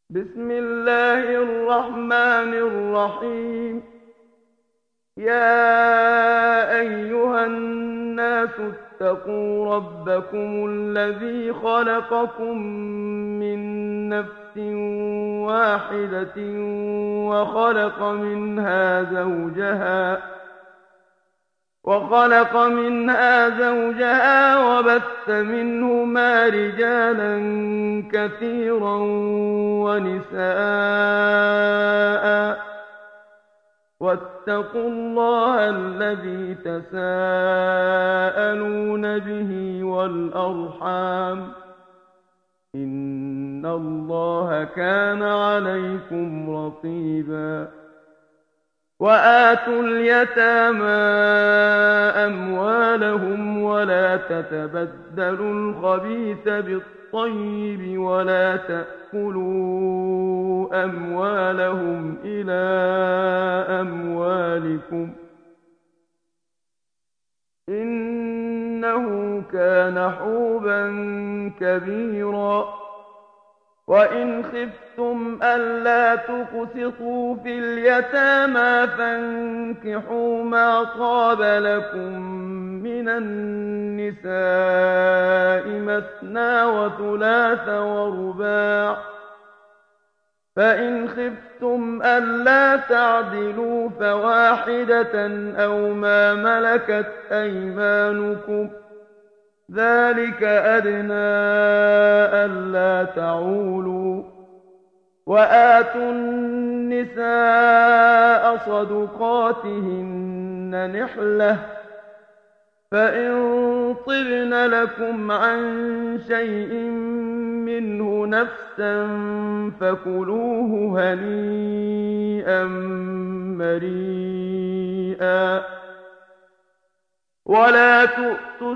بسم الله الرحمن الرحيم. يا أيها الناس اتقوا ربكم الذي خلقكم من نفس واحدة وخلق منها زوجها وبث منهما رجالا كثيرا ونساء، واتقوا الله الذي تساءلون به والأرحام، إن الله كان عليكم رقيبا. وآتوا اليتامى أموالهم ولا تتبدلوا الخبيث بالطيب ولا تأكلوا أموالهم إلى أموالكم، إنه كان حوبا كبيرا. وإن خفتم ألا تقسطوا في اليتامى فانكحوا ما طاب لكم من النساء مثنى وثلاث ورباع، فإن خفتم ألا تعدلوا فواحدة أو ما ملكت أيمانكم، ذلك أدنى ألا تعولوا. وآتوا النساء صدقاتهن نحلة، فإن طبن لكم عن شيء منه نفسا فكلوه هنيئا مريئا. ولا تؤتوا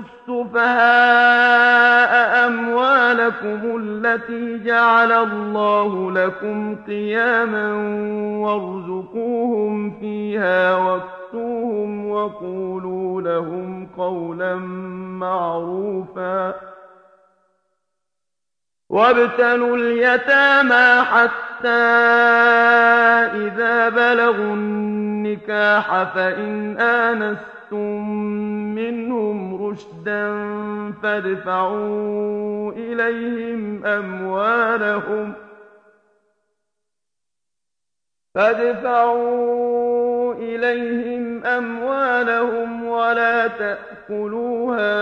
السفهاء أموالكم التي جعل الله لكم قياما وارزقوهم فيها واكسوهم وقولوا لهم قولا معروفا. وابتلوا اليتامى حتى إذا بلغوا النكاح فإن آنستم منهم رشدا فادفعوا إليهم أموالهم ولا تأكلوها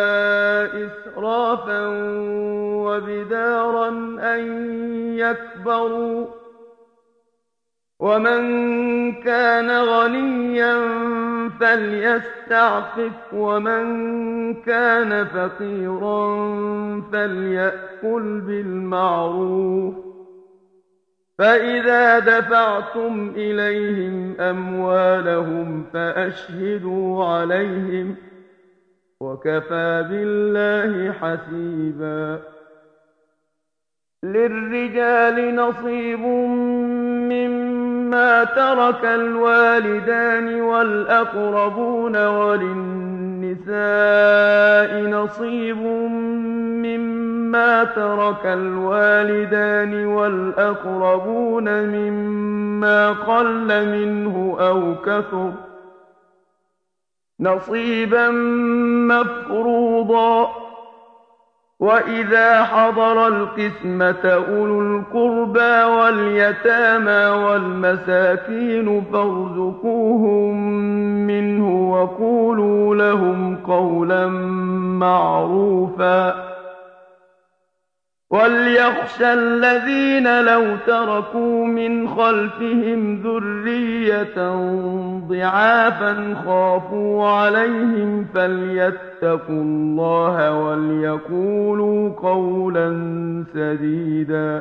إسرافا وبدارا أن يكبروا، ومن كان غنيا فليستعفف ومن كان فقيرا فليأكل بالمعروف. فإذا دفعتم إليهم أموالهم فأشهدوا عليهم، وكفى بالله حسيبا. للرجال نصيب مما ترك الوالدان والأقربون، وللنساء نصيب مما ترك الوالدان والأقربون مما قل منه أو كثر، نصيبا مفروضا. وإذا حضر القسمة أولو القربى واليتامى والمساكين فارزقوهم منه وقولوا لهم قولا معروفا. وليخشى الذين لو تركوا من خلفهم ذرية ضعافا خافوا عليهم فليتقوا الله وليقولوا قولا سديدا.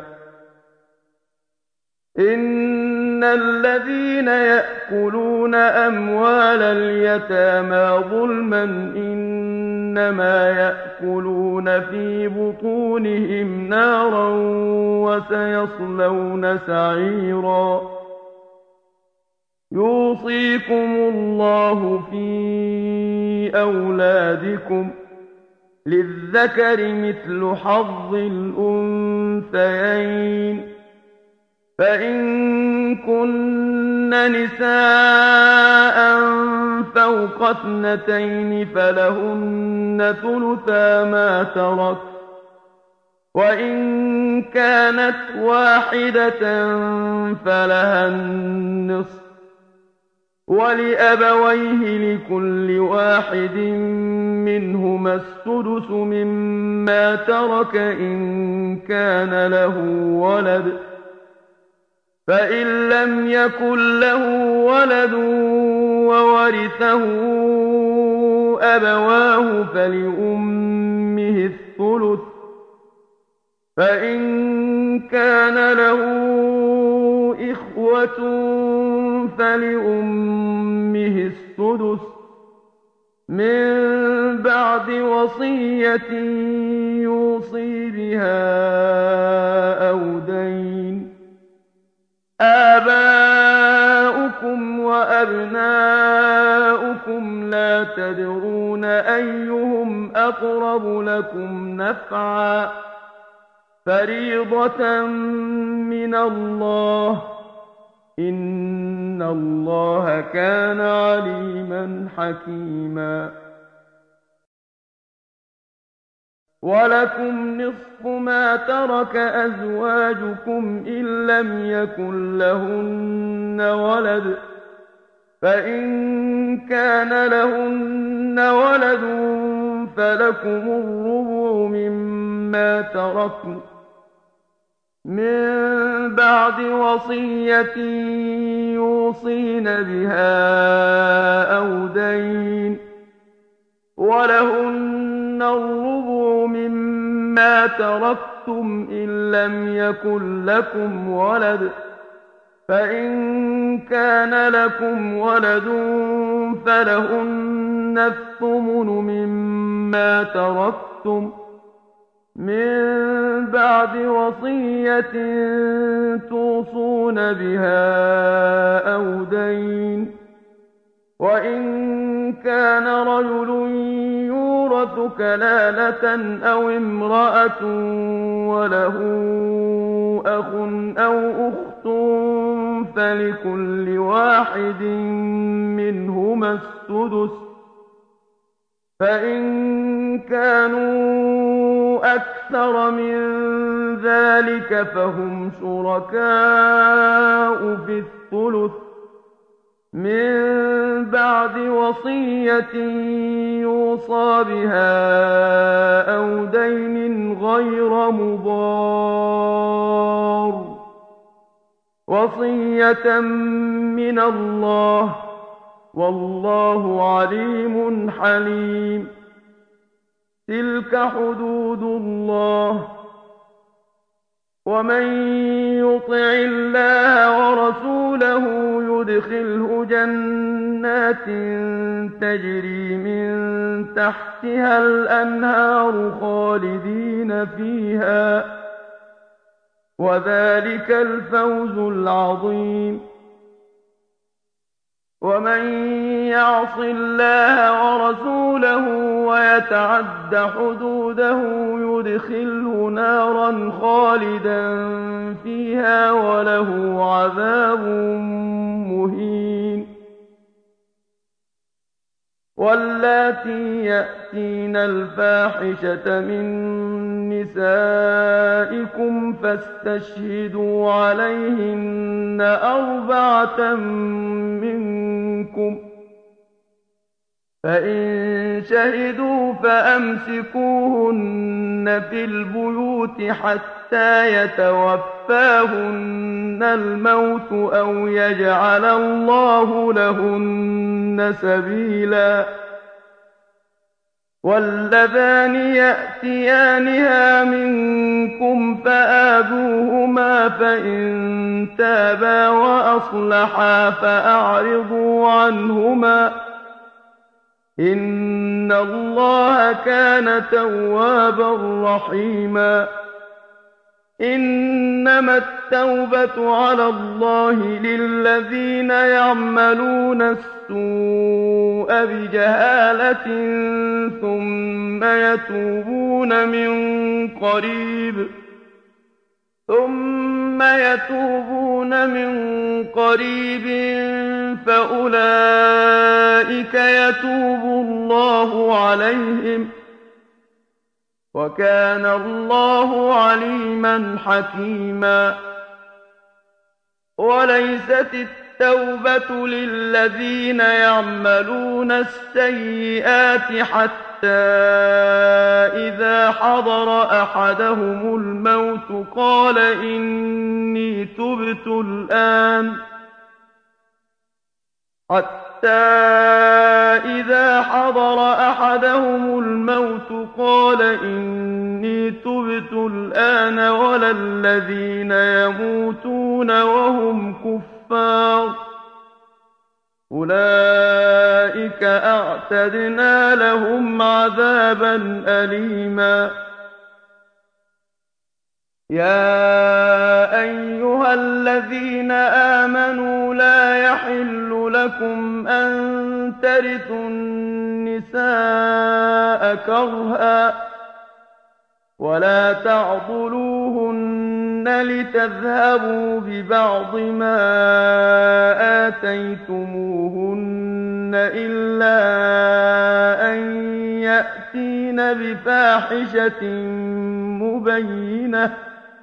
إن الذين يأكلون أموال اليتامى ظلما إنما يأكلون في بطونهم نارا وسيصلون سعيرا. يوصيكم الله في أولادكم للذكر مثل حظ الأنثيين، فإن كن نساء فوق 2 فلهن ثلثا ما ترك، وإن كانت واحدة فلها النصف، ولأبويه لكل واحد منهما السدس مما ترك إن كان له ولد، فإن لم يكن له ولد وورثه أبواه فلأمه الثلث، فإن كان له إخوة فلأمه السدس من بعد وصية يوصي بها أو دين. آباؤكم وأبناؤكم لا تدرون أيهم أقرب لكم نفعا، فريضة من الله، إن الله كان عليما حكيما. ولكم نصف ما ترك أزواجكم إن لم يكن لهن ولد، فإن كان لهن ولد فلكم الربع مما تركن من بعد وصية يوصين بها أو دين، ولهن الربع مما تركتم إن لم يكن لكم ولد، فإن كان لكم ولد فلهن الثمن مما تركتم من بعد وصية توصون بها أو دين. وإن كان رجل يورث كلالة أو امرأة وله أخ أو أخت فلكل واحد منهما السدس، فإن كانوا أكثر من ذلك فهم شركاء في الثلث من بعد وصية يوصى بها أو دين غير مضار، وصية من الله، والله عليم حليم. تلك حدود الله، ومن يطع الله ورسوله يدخله جنات تجري من تحتها الأنهار خالدين فيها، وذلك الفوز العظيم. ومن يعص الله ورسوله ويتعد حدوده يدخله نارا خالدا فيها وله عذاب مهين. واللاتي يأتين الفاحشة من نسائكم فاستشهدوا عليهن 4 منكم، فإن شهدوا فأمسكوهن في البيوت حتى يتوفاهن الموت أو يجعل الله لهن سبيلا. واللذان يأتيانها منكم فآذوهما، فإن تابا وأصلحا فأعرضوا عنهما، إن الله كان توابا رحيما. إنما التوبة على الله للذين يعملون السوء بجهالة ثم يتوبون من قريب ثم يتوبون من قريب فأولئك يتوب الله عليهم، وكان الله عليما حكيما. وليست التوبة للذين يعملون السيئات حتى إذا حضر أحدهم الموت قال إني تبت الآن، ولا الذين يموتون وهم كفار، أولئك أعتدنا لهم عذابا أليما. يا أيها الذين آمنوا لا يحل لكم أن ترثوا النساء كرها ولا تعضلوهن لتذهبوا ببعض ما آتيتموهن إلا أن يأتين بفاحشة مبينة،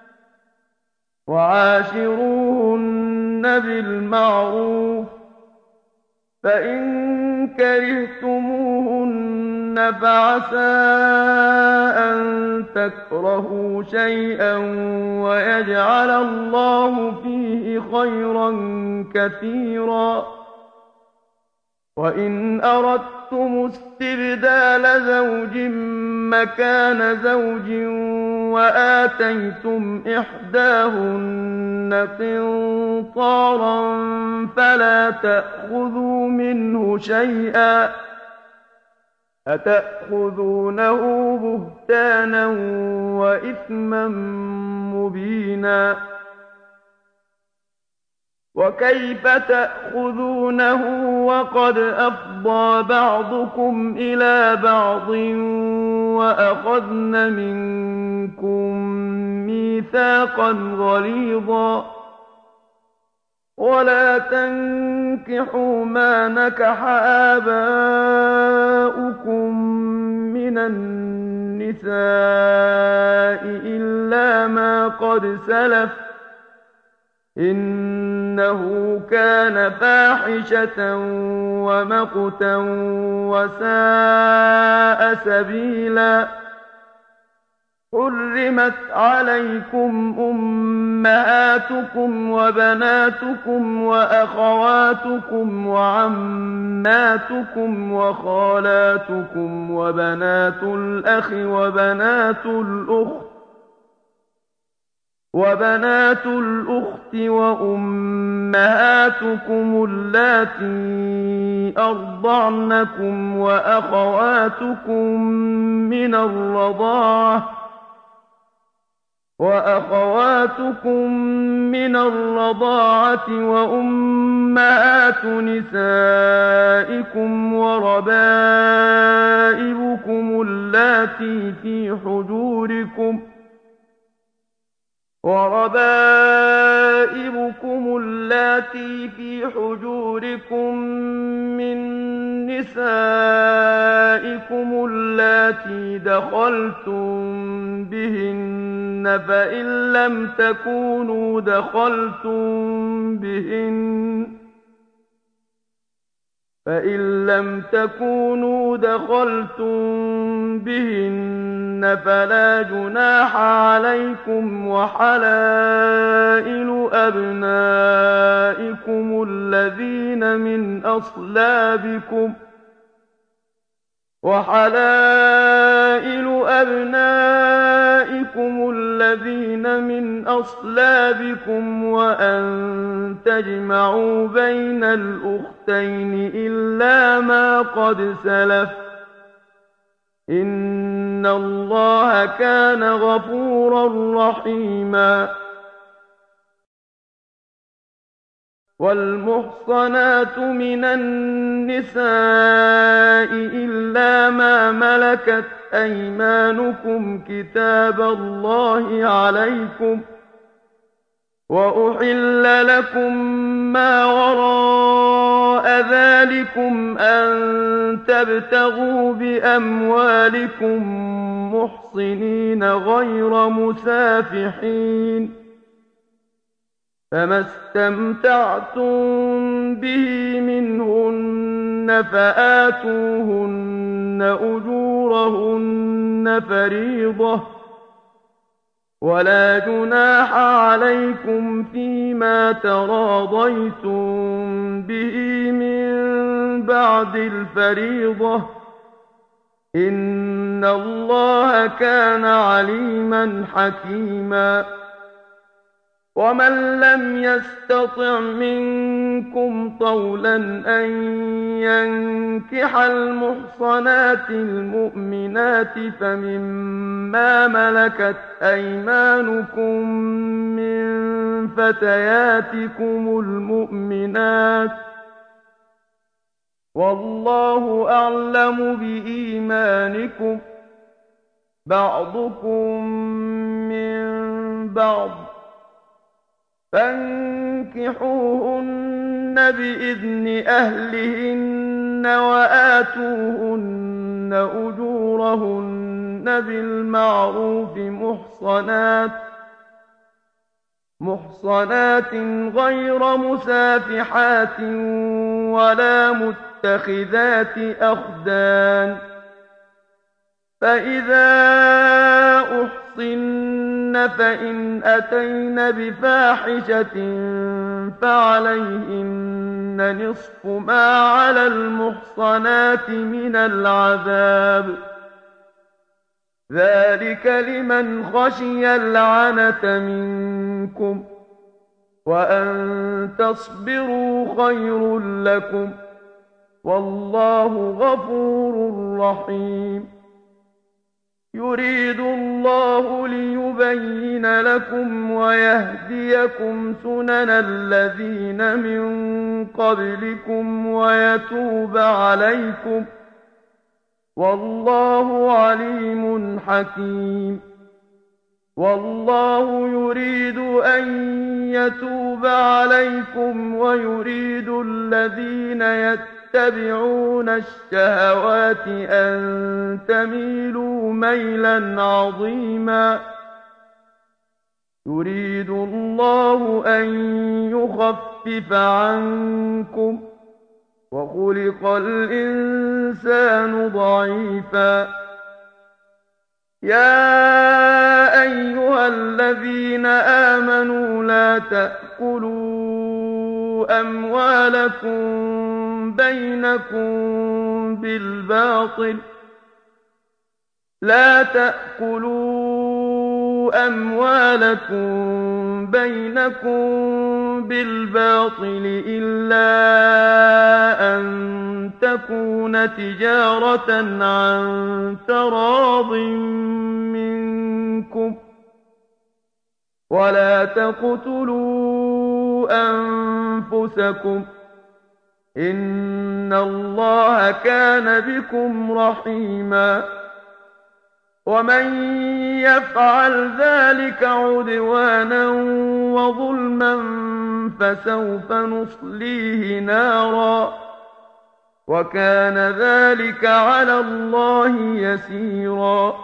وعاشروهن بالمعروف، فإن كرهتموهن فعسى أن تكرهوا شيئا ويجعل الله فيه خيرا كثيرا. وإن أردتم استبدال زوج مكان زوج وآتيتم إحداهن قنطارا فلا تأخذوا منه شيئا، أتأخذونه بهتانا وإثما مبينا. وكيف تأخذونه وقد أفضى بعضكم إلى بعض وأخذن منكم ميثاقا غليظا. ولا تنكحوا ما نكح آباؤكم من النساء إلا ما قد سلف، إنه كان فاحشة ومقتا وساء سبيلا. حرمت عليكم أمهاتكم وبناتكم وأخواتكم وعماتكم وخالاتكم وبنات الأخ وبنات الأخت وأمهاتكم اللاتي أرضعنكم وأخواتكم من الرضاعة وأمهات نسائكم وربائبكم اللاتي في حجوركم من نسائكم اللاتي دخلتم بهن، فإن لم تكونوا دخلتم بهن فلا جناح عليكم، وحلائل أبنائكم الذين من أصلابكم وأن تجمعوا بين الأختين إلا ما قد سلف، إن الله كان غفورا رحيما. والمحصنات من النساء إلا ما ملكت أيمانكم كتاب الله عليكم، وأحل لكم ما وراء ذلكم أن تبتغوا بأموالكم محصنين غير مسافحين، فما استمتعتم به منهن فآتوهن أجورهن فريضة، ولا جناح عليكم فيما تراضيتم به من بعد الفريضة، إن الله كان عليما حكيما. ومن لم يستطع منكم طولا أن ينكح المحصنات المؤمنات فمما ملكت أيمانكم من فتياتكم المؤمنات، والله أعلم بإيمانكم، بعضكم من بعض، فانكحوهن بإذن أهلهن وآتوهن أجورهن بالمعروف محصنات غير مسافحات ولا متخذات أخدان، فإذا أحصن فإن أتين بفاحشة فعليهن نصف ما على المحصنات من العذاب، ذلك لمن خشي العنة منكم، وأن تصبروا خير لكم، والله غفور رحيم. يريد الله ليبين لكم ويهديكم سنن الذين من قبلكم ويتوب عليكم، والله عليم حكيم. والله يريد أن يتوب عليكم ويريد الذين يتبعون الشهوات أن تميلوا ميلا عظيما. يريد الله أن يخفف عنكم، وخلق الإنسان ضعيفا. يا أيها الذين آمنوا لا تأكلوا أموالكم بينكم بالباطل إلا أن تكون تجارة عن تراض منكم، ولا تقتلوا أنفسكم، إن الله كان بكم رحيما. ومن يفعل ذلك عدوانا وظلما فسوف نصليه نارا، وكان ذلك على الله يسيرا.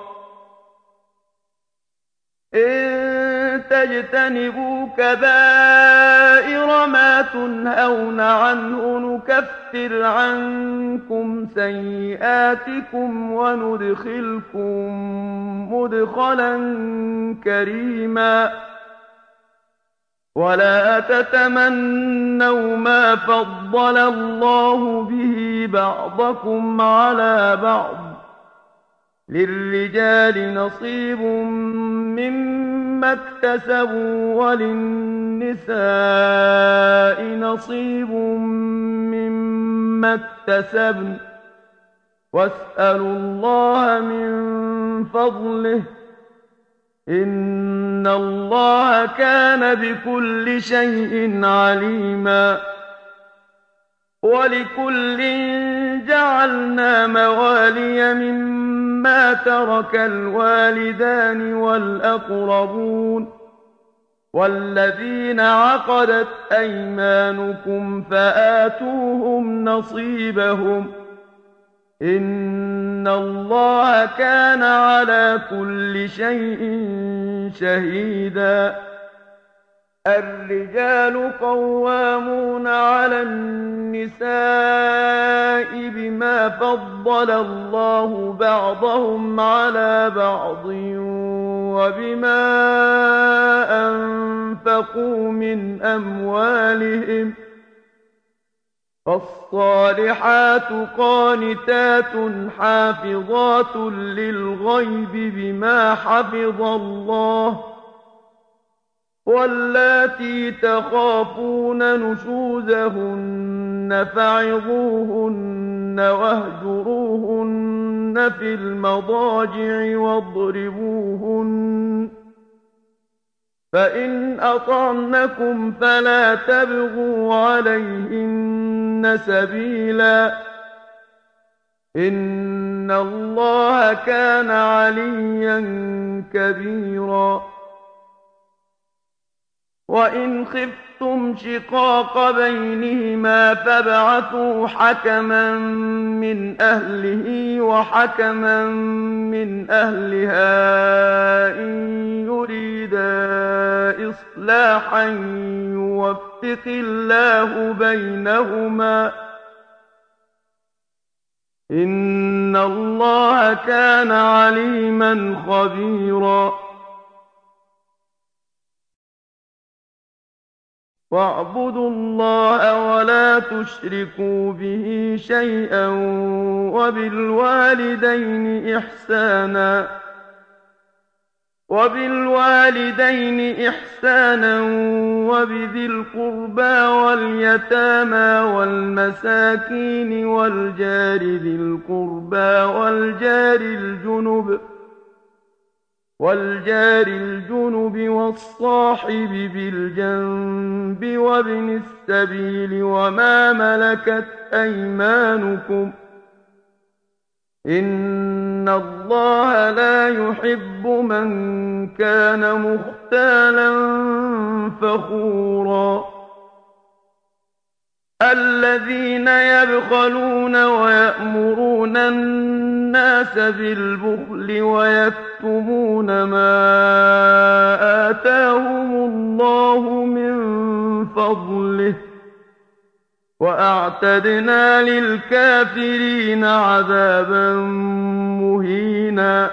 إن تجتنبوا كبائر ما تنهون عنه نكفر عنكم سيئاتكم وندخلكم مدخلا كريما. ولا تتمنوا ما فضل الله به بعضكم على بعض، للرجال نصيب مما اكتسبوا وللنساء نصيب مما اكتسبن، واسألوا الله من فضله، إن الله كان بكل شيء عليما. ولكل جعلنا موالي مما ترك الوالدان والأقربون، والذين عقدت أيمانكم فآتوهم نصيبهم إن الله كان على كل شيء شهيدا الرجال قوامون على النساء بما فضل الله بعضهم على بعض وبما أنفقوا من أموالهم فالصالحات قانتات حافظات للغيب بما حفظ الله واللاتي تخافون نشوزهن فعظوهن واهجروهن في المضاجع واضربوهن فإن أطعنكم فلا تبغوا عليهن سبيلا إن الله كان عليا كبيرا وإن خفتم شقاق بينهما فابعثوا حكما من أهله وحكما من أهلها إن يريدا إصلاحا يوفق الله بينهما إن الله كان عليما خبيرا واعبدوا الله ولا تشركوا به شيئا وبالوالدين إحسانا وبذي القربى واليتامى والمساكين والجار ذي القربى والجار الجنب والصاحب بالجنب وابن السبيل وما ملكت أيمانكم إن الله لا يحب من كان مختالا فخورا الذين يبخلون ويأمرون الناس بالبخل ويكتمون ما آتاهم الله من فضله وأعتدنا للكافرين عذابا مهينا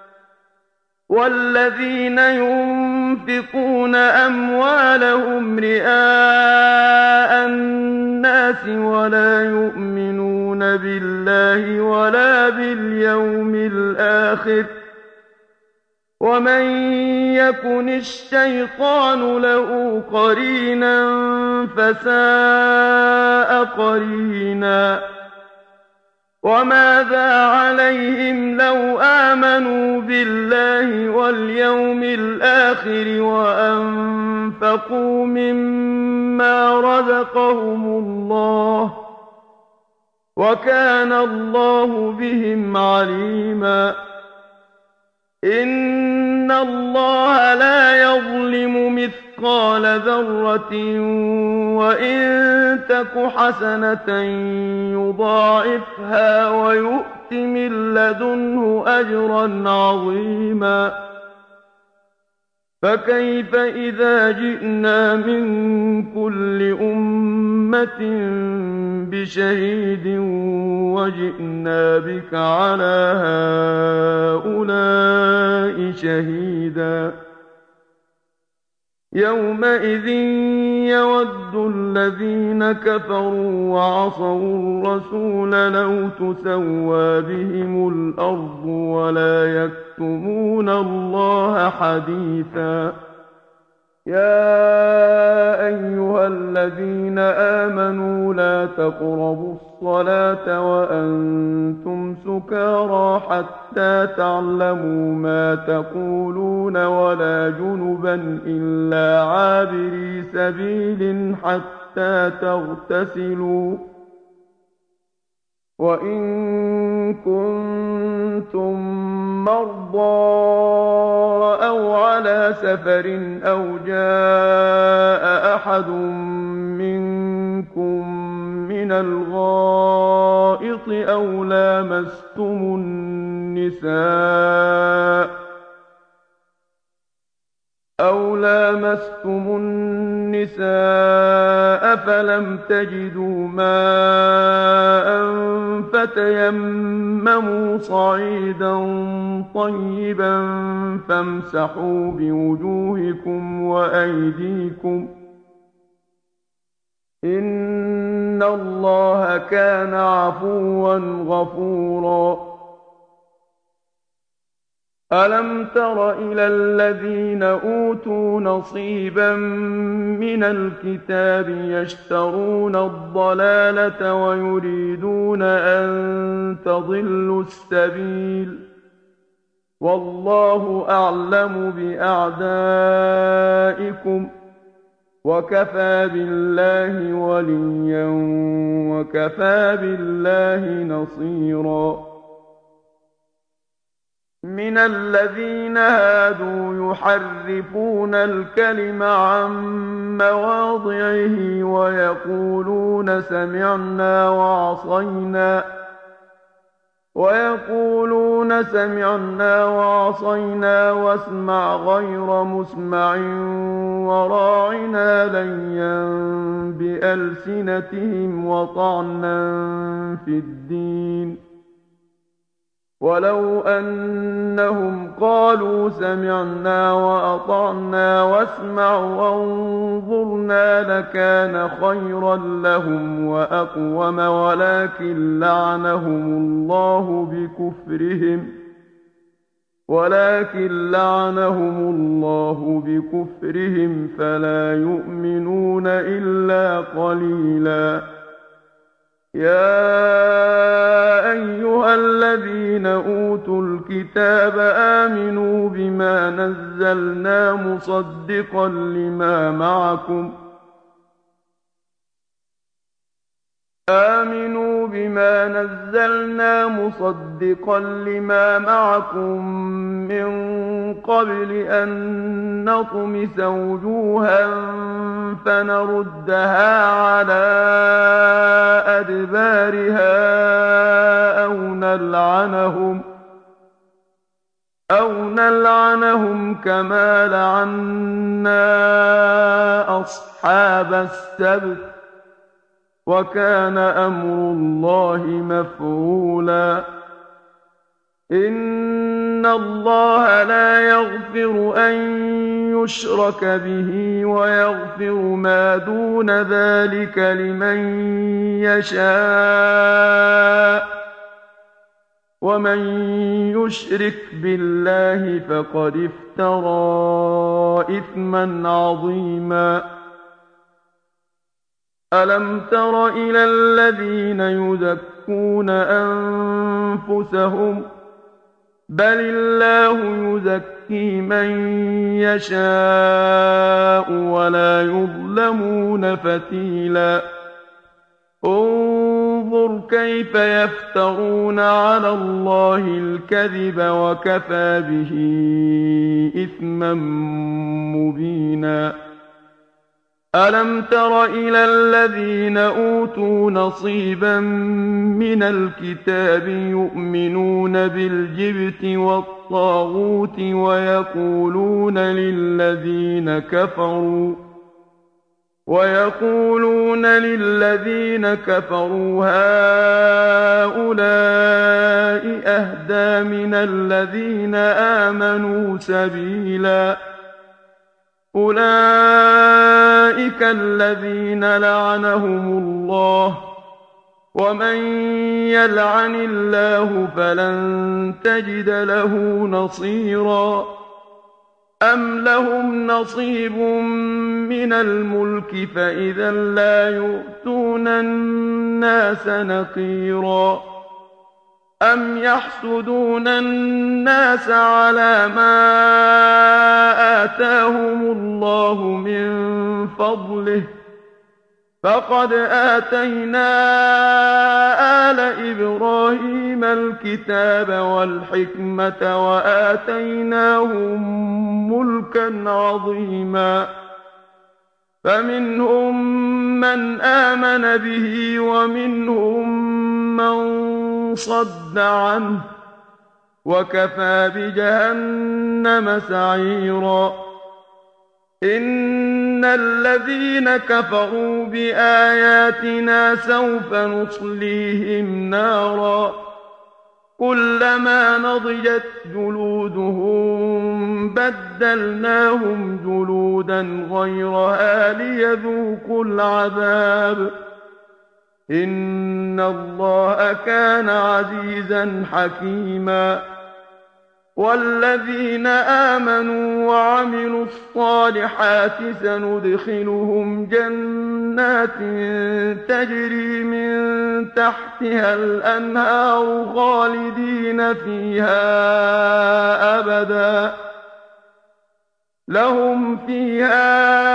والذين ينفقون أموالهم رئاء الناس ولا يؤمنون بالله ولا باليوم الآخر ومن يكن الشيطان له قرينا فساء قرينا وماذا عليهم لو آمنوا بالله واليوم الآخر وأنفقوا مما رزقهم الله وكان الله بهم عليما إن الله لا يظلم مثقال ذرة وإن تك حسنة يضاعفها ويؤت من لدنه أجرا عظيما فكيف إذا جئنا من كل أمة بشهيد وجئنا بك على هؤلاء شهيدا يومئذ يود الذين كفروا وعصوا الرسول لو تسوى بهم الأرض ولا يكتمون الله حديثا يا أيها الذين آمنوا لا تقربوا الصلاة وأنتم سكارى حتى تعلموا ما تقولون ولا جنبا إلا عابري سبيل حتى تغتسلوا وَإِن كُنتُم مَّرْضَىٰ أَوْ عَلَىٰ سَفَرٍ أَوْ جَاءَ أَحَدٌ مِّنكُم مِّنَ الْغَائِطِ أَوْ لَامَسْتُمُ النِّسَاءَ فَلَمْ تَجِدُوا مَاءً فَتَيَمَّمُوا صَعِيدًا طَيِّبًا فَامْسَحُوا بِوُجُوهِكُمْ وَأَيْدِيكُمْ ۗ إِنَّ اللَّهَ كَانَ عَفُوًّا غَفُورًا. أَلَمْ تَرَ إِلَى الَّذِينَ أُوتُوا نَصِيبًا مِّنَ الْكِتَابِ يَشْتَرُونَ الضَّلَالَةَ وَيُرِيدُونَ أَن تَضِلُّوا السَّبِيلَ ۗ وَاللَّهُ أَعْلَمُ بِأَعْدَائِكُمْ ۚ وَكَفَىٰ بِاللَّهِ وَلِيًّا وَكَفَىٰ بِاللَّهِ نَصِيرًا. مِنَ الَّذِينَ هَادُوا يُحَرِّفُونَ الْكَلِمَ عَن مَّوَاضِعِهِ وَيَقُولُونَ سَمِعْنَا وَعَصَيْنَا وَاسْمَعْ غَيْرَ مُسْمَعٍ وَرَاعِنَا لَيًّا بِأَلْسِنَتِهِمْ وَطَعْنًا فِي الدِّينِ ۚ وَلَوْ أَنَّهُمْ قَالُوا سَمِعْنَا وَأَطَعْنَا وَاسْمَعْ وَانظُرْنَا لَكَانَ خَيْرًا لَّهُمْ وَأَقْوَمَ وَلَٰكِن لَّعَنَهُمُ اللَّهُ بِكُفْرِهِمْ فَلَا يُؤْمِنُونَ إِلَّا قَلِيلًا. يَا أَيُّهَا الَّذِينَ أُوتُوا الْكِتَابَ آمِنُوا بِمَا نَزَّلْنَا مُصَدِّقًا لِّمَا مَعَكُم مِّن قَبْلِ أَن نَّطْمِسَ وُجُوهًا فَنَرُدَّهَا عَلَىٰ أَدْبَارِهَا أَوْ نَلْعَنَهُمْ كَمَا لَعَنَّا أَصْحَابَ السَّبْتِ ۚ وَكَانَ أَمْرُ اللَّهِ مَفْعُولًا. إِنَّ اللَّهَ لَا يَغْفِرُ أَن يُشْرَكَ بِهِ وَيَغْفِرُ مَا دُونَ ذَٰلِكَ لِمَن يَشَاءُ ۚ وَمَن يُشْرِكْ بِاللَّهِ فَقَدِ افْتَرَىٰ إِثْمًا عَظِيمًا. أَلَمْ تَرَ إِلَى الَّذِينَ يُزَكُّونَ أَنفُسَهُم ۚ بَلِ اللَّهُ يُزَكِّي مَن يَشَاءُ وَلَا يُظْلَمُونَ فَتِيلًا. انظُرْ كَيْفَ يَفْتَرُونَ عَلَى اللَّهِ الْكَذِبَ وَكَفَىٰ بِهِ إِثْمًا مُّبِينًا. أَلَمْ تَرَ إِلَى الَّذِينَ أُوتُوا نَصِيبًا مِّنَ الْكِتَابِ يُؤْمِنُونَ بِالْجِبْتِ وَالطَّاغُوتِ وَيَقُولُونَ لِلَّذِينَ كَفَرُوا هَٰؤُلَاءِ أَهْدَىٰ مِنَ الَّذِينَ آمَنُوا سَبِيلًا. أُولَٰئِكَ الَّذِينَ لَعَنَهُمُ اللَّهُ ۖ وَمَن يَلْعَنِ اللَّهُ فَلَن تَجِدَ لَهُ نَصِيرًا. أَمْ لَهُمْ نَصِيبٌ مِّنَ الْمُلْكِ فَإِذًا لَّا يُؤْتُونَ النَّاسَ نَقِيرًا. أَمْ يَحْسُدُونَ النَّاسَ عَلَىٰ مَا آتَاهُمُ اللَّهُ مِن فَضْلِهِ ۖ فقد آتينا آل إبراهيم الكتاب والحكمة وآتيناهم ملكا عظيما فمنهم من آمن به ومنهم من صد عنه وكفى بجهنم سعيرا إن الذين كفروا بآياتنا سوف نصليهم نارا كلما نضجت جلودهم بدلناهم جلودا غيرها ليذوقوا العذاب إن الله كان عزيزا حكيما والذين آمنوا وعملوا الصالحات سندخلهم جنات تجري من تحتها الأنهار خالدين فيها أبدا لهم فيها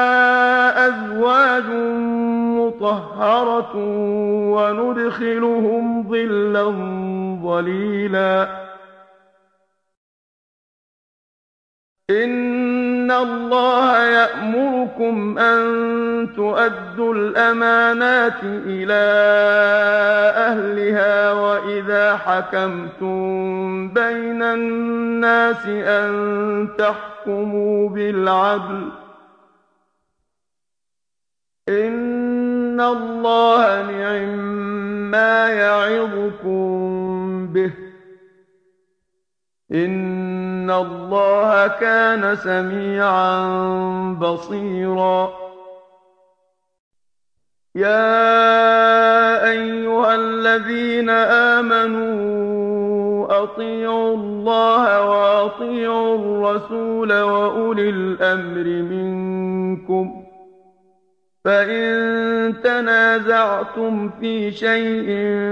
أزواج مطهرة وندخلهم ظلا ظليلا إن الله يأمركم أن تؤدوا الأمانات إلى أهلها وإذا حكمتم بين الناس أن تحكموا بالعدل إن الله نعم يعظكم به إن الله كان سميعا بصيرا يا أيها الذين آمنوا أطيعوا الله وأطيعوا الرسول وأولي الأمر منكم فإن تنازعتم في شيء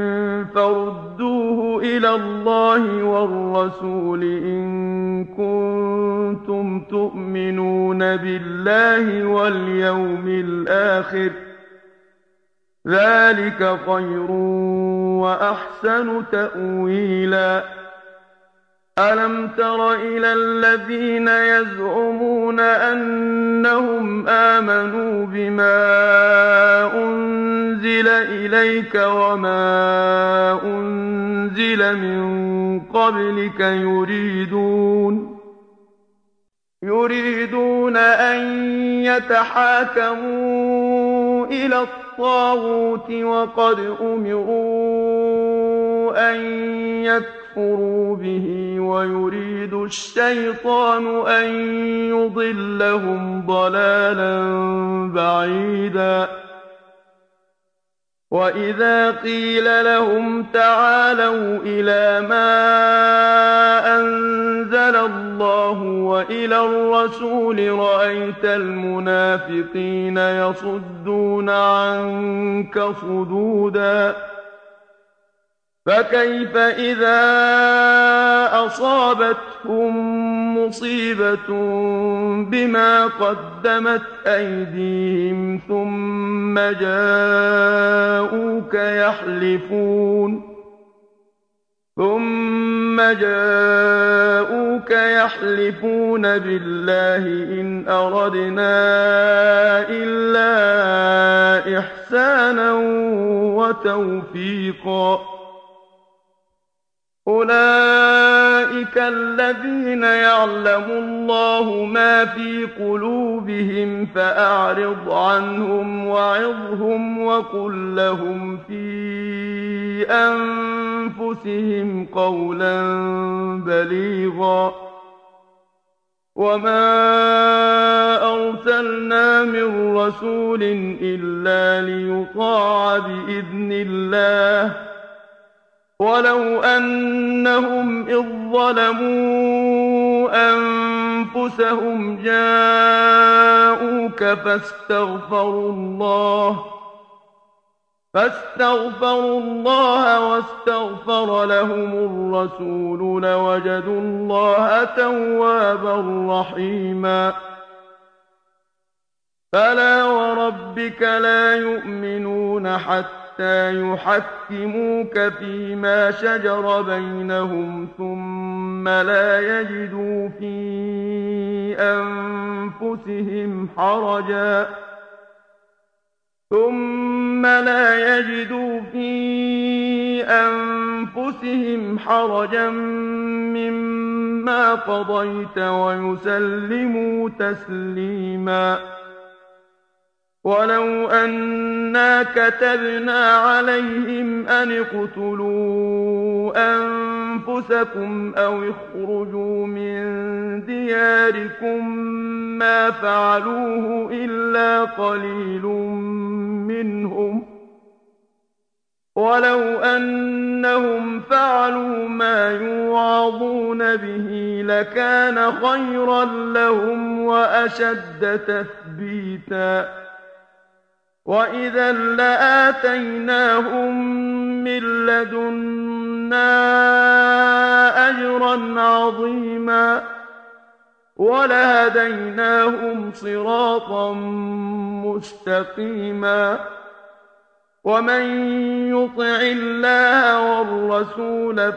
فردوه إلى الله والرسول إن كنتم تؤمنون بالله واليوم الآخر ذلك خير وأحسن تأويلا ألم تر إلى الذين يزعمون أنهم آمنوا بما أنزل إليك وما أنزل من قبلك يريدون أن يتحاكموا إلى الطاغوت وقد أمروا أن يكفروا به ويريد الشيطان أن يضلهم ضلالا بعيدا وإذا قيل لهم تعالوا إلى ما أنزل الله وإلى الرسول رأيت المنافقين يصدون عنك صدودا فكيف إذا أصابتهم مصيبة بما قدمت أيديهم ثم جاءوك يحلفون بالله إن أردنا إلا إحسانا وتوفيقا أولئك الذين يعلم الله ما في قلوبهم فأعرض عنهم وعظهم وقل لهم في أنفسهم قولا بليغا وما أرسلنا من رسول إلا ليطاع بإذن الله ولو أنهم إذ ظلموا أنفسهم جاءوك فاستغفروا الله واستغفر لهم الرسول لوجدوا الله توابا رحيما فلا وربك لا يؤمنون حتى يحكموك فيما شجر بينهم ثم لا يجدوا في أنفسهم حرجا مما قضيت ويسلموا تسليما ولو أنا كتبنا عليهم أن اقتلوا أنفسكم أو اخرجوا من دياركم ما فعلوه إلا قليل منهم ولو أنهم فعلوا ما يوعظون به لكان خيرا لهم وأشد تثبيتا وإذا لآتيناهم من لدنا أجرا عظيما ولهديناهم صراطا مستقيما ومن يطع الله والرسول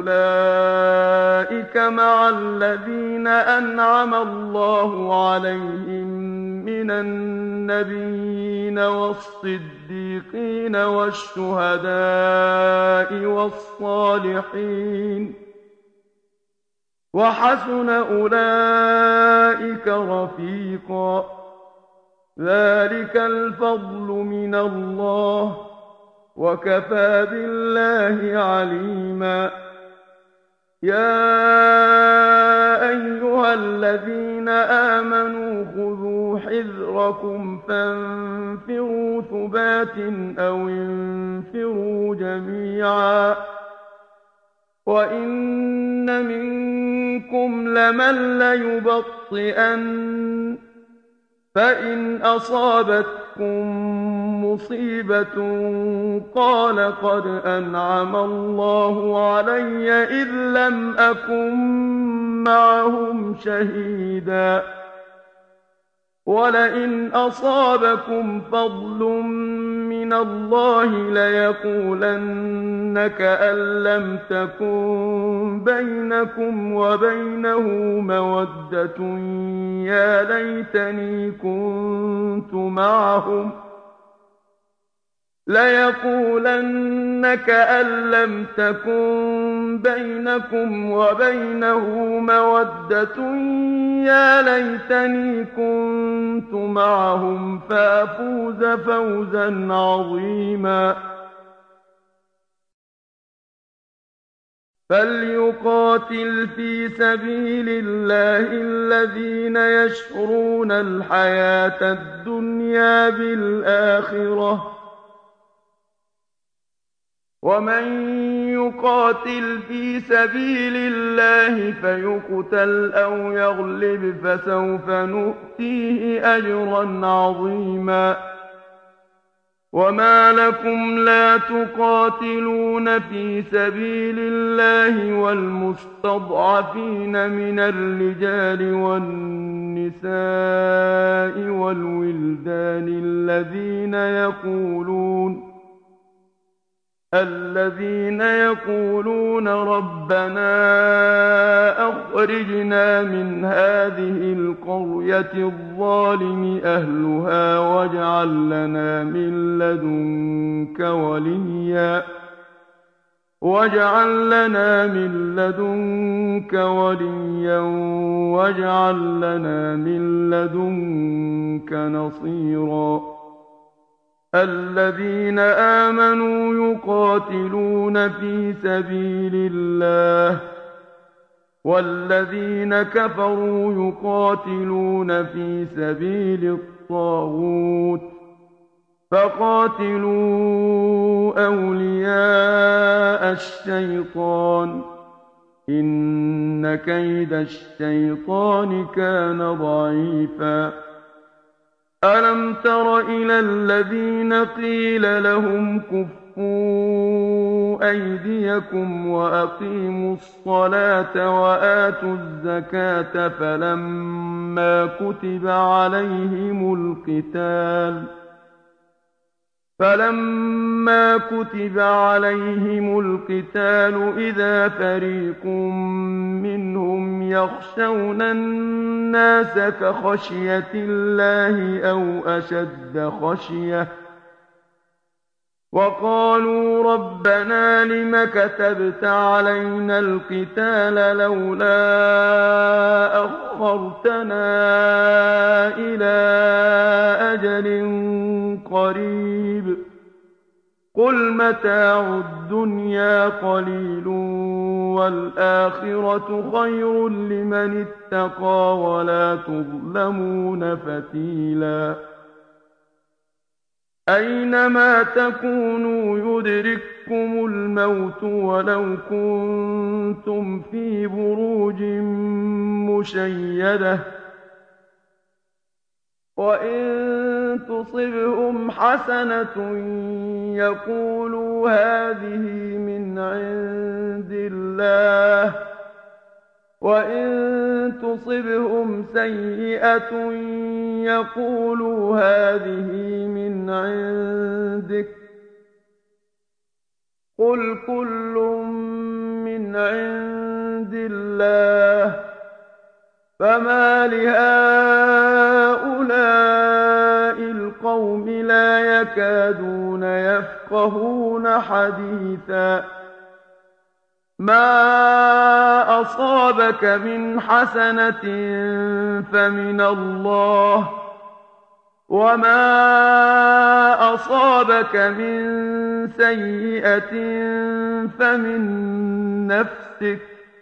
فأولئك مع الذين أنعم الله عليهم من النبيين والصديقين والشهداء والصالحين وحسن أولئك رفيقا ذلك الفضل من الله وكفى بالله عليما يا أيها الذين آمنوا خذوا حذركم فانفروا ثبات أو انفروا جميعا وإن منكم لمن ليبطئن فإن أصابتكم مصيبة قال قد أنعم الله علي إذ لم أكن معهم شهيدا ولئن أصابكم فضل من الله ليقولن كأن لم تكن بينكم وبينه مودة يا ليتني كنت معهم ليقولن كأن لم تكن بينكم وبينه مودة يا ليتني كنت معهم فأفوز فوزا عظيما فليقاتل في سبيل الله الذين يشرون الحياة الدنيا بالآخرة ومن يقاتل في سبيل الله فيقتل أو يغلب فسوف نؤتيه أجرا عظيما وما لكم لا تقاتلون في سبيل الله والمستضعفين من الرجال والنساء والولدان الذين يقولون ربنا أخرجنا من هذه القرية الظالم أهلها واجعل لنا من لدنك وليا واجعل لنا من لدنك نصيرا الذين آمنوا يقاتلون في سبيل الله والذين كفروا يقاتلون في سبيل الطاغوت فقاتلوا أولياء الشيطان إن كيد الشيطان كان ضعيفا ألم تر إلى الذين قيل لهم كفوا وكفوا أيديكم وأقيموا الصلاة وآتوا الزكاة فلما كتب عليهم القتال إذا فريق منهم يخشون الناس كخشية الله أو أشد خشية وقالوا ربنا لم كتبت علينا القتال لولا أخرتنا إلى أجل قريب قل متاع الدنيا قليل والآخرة خير لمن اتقى ولا تظلمون فتيلا أينما تكونوا يدرككم الموت ولو كنتم في بروج مشيدة وإن تصبهم حسنة يقولوا هذه من عند الله وإن تصبهم سيئة يقولوا هذه من عندك قل كل من عند الله فما لهؤلاء القوم لا يكادون يفقهون حديثا ما أصابك من حسنة فمن الله وما أصابك من سيئة فمن نفسك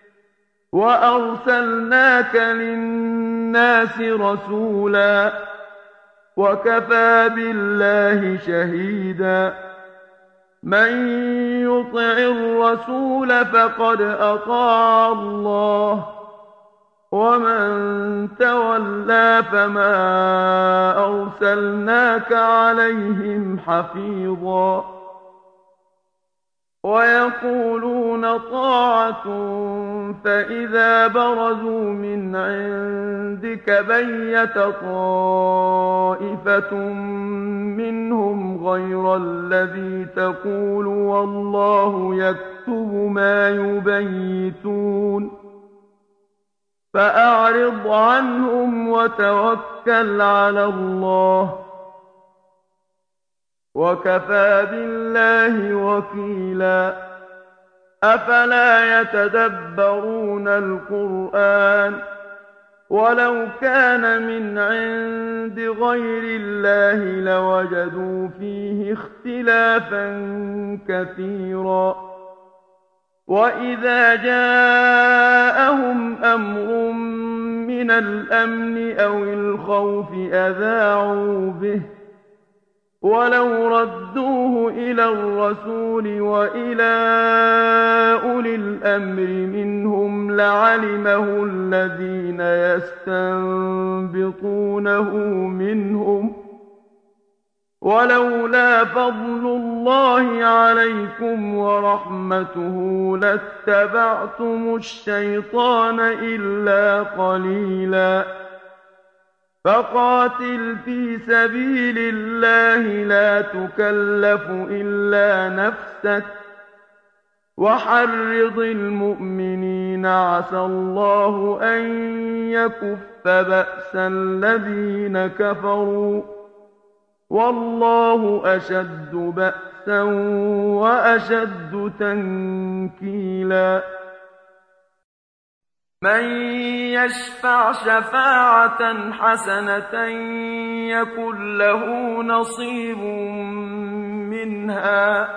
وأرسلناك للناس رسولا وكفى بالله شهيدا من يطع الرسول فقد أطاع الله ومن تولى فما أرسلناك عليهم حفيظا ويقولون طاعة فإذا برزوا من عندك بيت طائفة منهم غير الذي تقول والله يكتب ما يبيتون فأعرض عنهم وتوكل على الله وكفى بالله وكيلا أفلا يتدبرون القرآن ولو كان من عند غير الله لوجدوا فيه اختلافا كثيرا وإذا جاءهم أمر من الأمن أو الخوف أذاعوا به ولو ردوه إلى الرسول وإلى أولي الأمر منهم لعلمه الذين يستنبطونه منهم ولولا فضل الله عليكم ورحمته لاتبعتم الشيطان إلا قليلا فقاتل في سبيل الله لا تكلف إلا نفسك وحرض المؤمنين عسى الله أن يكف بأس الذين كفروا والله أشد بأسا وأشد تنكيلا من يشفع شفاعة حسنة يكن له نصيب منها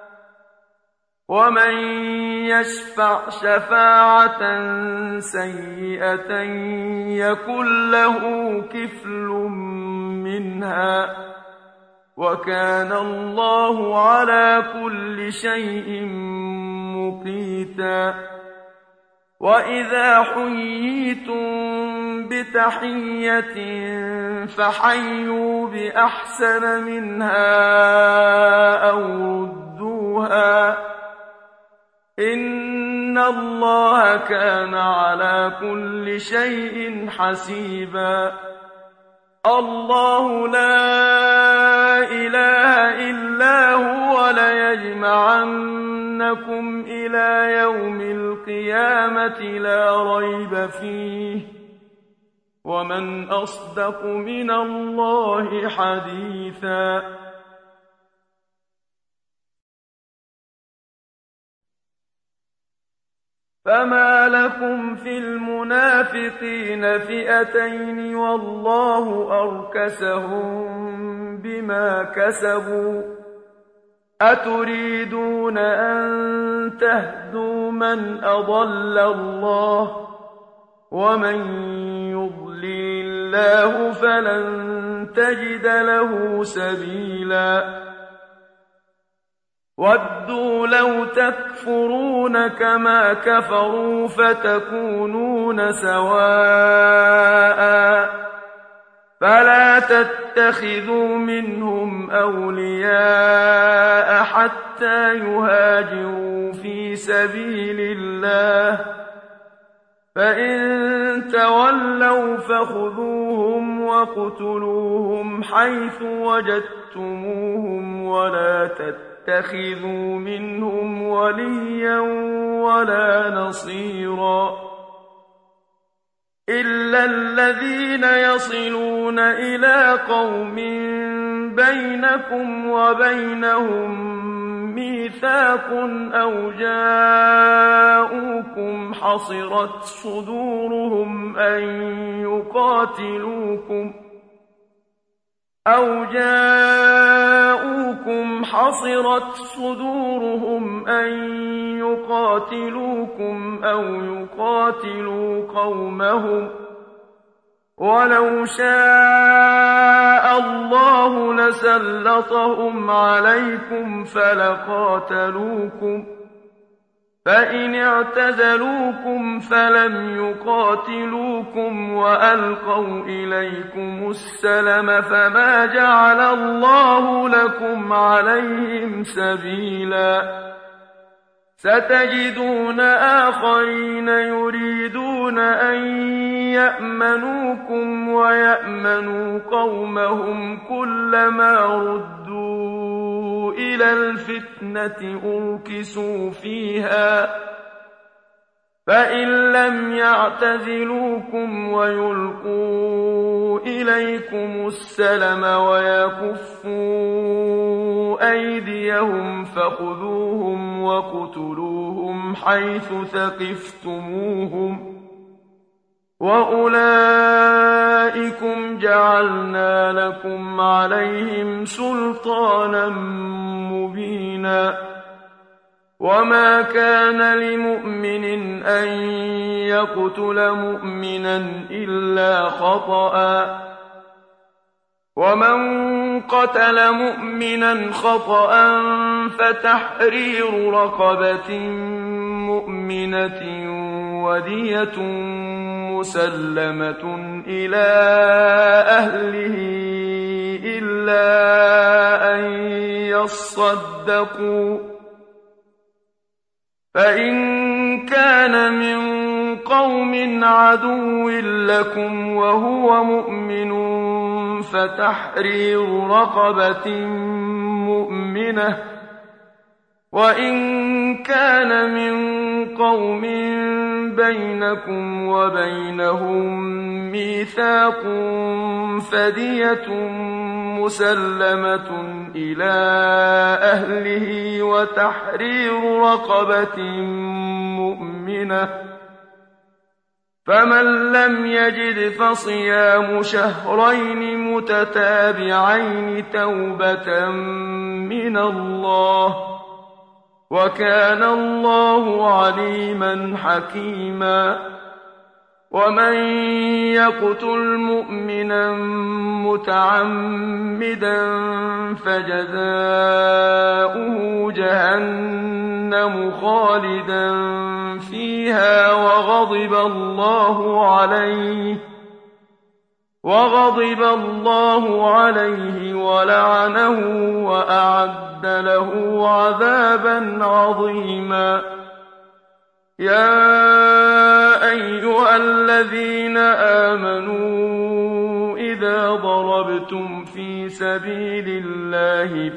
ومن يشفع شفاعة سيئة يكن له كفل منها وكان الله على كل شيء مقيتا وإذا حييتم بتحية فحيوا بأحسن منها أو ردوها يتلوها إن الله كان على كل شيء حسيبا الله لا إله إلا هو ليجمعنكم إلى يوم القيامة لا ريب فيه ومن أصدق من الله حديثا فما لكم في المنافقين فئتين والله أركسهم بما كسبوا أتريدون أن تهدوا من أضل الله ومن يضلل الله فلن تجد له سبيلا ودوا لو تكفرون كما كفروا فتكونون سواء فلا تتخذوا منهم أولياء حتى يهاجروا في سبيل الله فإن تولوا فخذوهم وَاقْتُلُوهُمْ حيث وجدتموهم ولا تتخذوا منهم وليا ولا نصيرا إلا الذين يصلون إلى قوم بينكم وبينهم ميثاق أو جاءوكم حصرت صدورهم أن يقاتلوكم أو يقاتلوا قومهم ولو شاء الله لسلطهم عليكم فلقاتلوكم فإن اعتزلوكم فلم يقاتلوكم وألقوا إليكم السلم فما جعل الله لكم عليهم سبيلا ستجدون آخرين يريدون أن يأمنوكم ويأمنوا قومهم كلما ردوا إلى الفتنة أركسوا فيها فإن لم يعتزلوكم ويلقوا إليكم السلم ويكفوا أيديهم فخذوهم واقتلوهم حيث ثقفتموهم وأولئكم جعلنا لكم عليهم سلطانا مبينا وما كان لمؤمن أن يقتل مؤمنا إلا خطأ ومن قتل مؤمنا خطأ فتحرير رقبة مؤمنة ودية مسلمة إلى أهله إلا أن يصدقوا فإن كان من قوم عدو لكم وهو مؤمن فتحرير رقبة مؤمنة وإن كان من قوم بينكم وبينهم ميثاق فدية مسلمة إلى أهله وتحرير رقبة مؤمنة فمن لم يجد فصيام شهرين متتابعين توبة من الله وكان الله عليما حكيما ومن يقتل مؤمنا متعمدا فجزاؤه جهنم خالدا فيها وغضب الله وغضب الله عليه ولعنه وأعد له عذابا عظيما. يا أيها الذين آمنوا إذا ضربتم في سبيل الله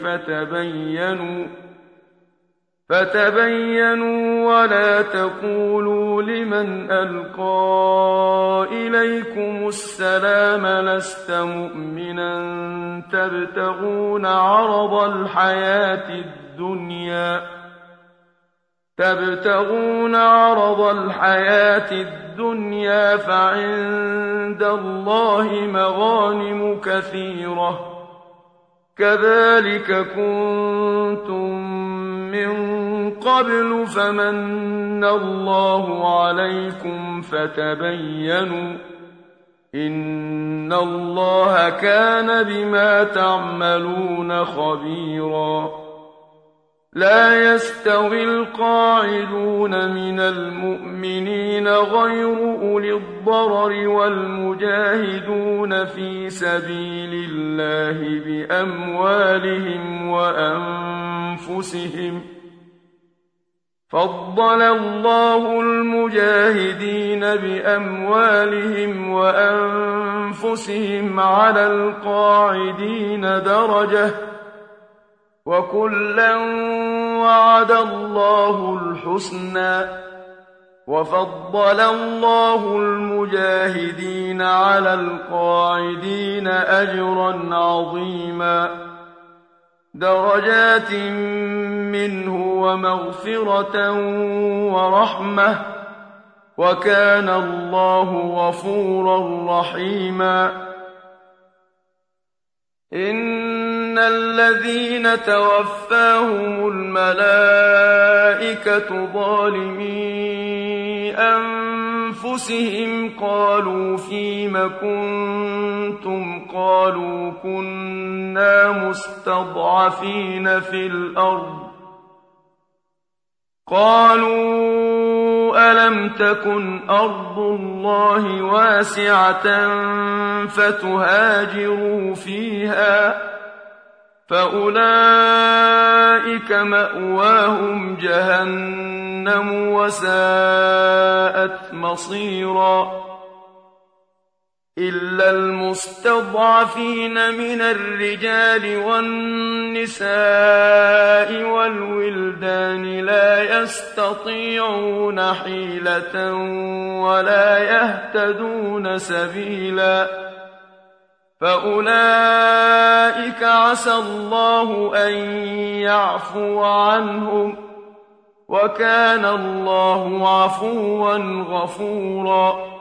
فتبينوا ولا تقولوا لمن ألقى إليكم السلام لست مؤمنا تبتغون عرض الحياة الدنيا فعند الله مغانم كثيرة كذلك كنتم من قبل فمن الله عليكم فتبينوا إن الله كان بما تعملون خبيرا. لا يستوي القاعدون من المؤمنين غير أولي الضرر والمجاهدون في سبيل الله بأموالهم وأنفسهم. فضل الله المجاهدين بأموالهم وأنفسهم على القاعدين درجة وكلا وعد الله الحسنى وفضل الله المجاهدين على القاعدين أجرا عظيما درجات منه ومغفرة ورحمة وكان الله غفورا رحيما. إن الذين توفاهم الملائكة ظالمي أنفسهم قالوا فيم كنتم قالوا كنا مستضعفين في الأرض قالوا ألم تكن أرض الله واسعة فتهاجروا فيها فأولئك مأواهم جهنم وساءت مصيرا. إلا المستضعفين من الرجال والنساء والولدان لا يستطيعون حيلة ولا يهتدون سبيلا فأولئك عسى الله أن يعفو عنهم وكان الله عفوا غفورا.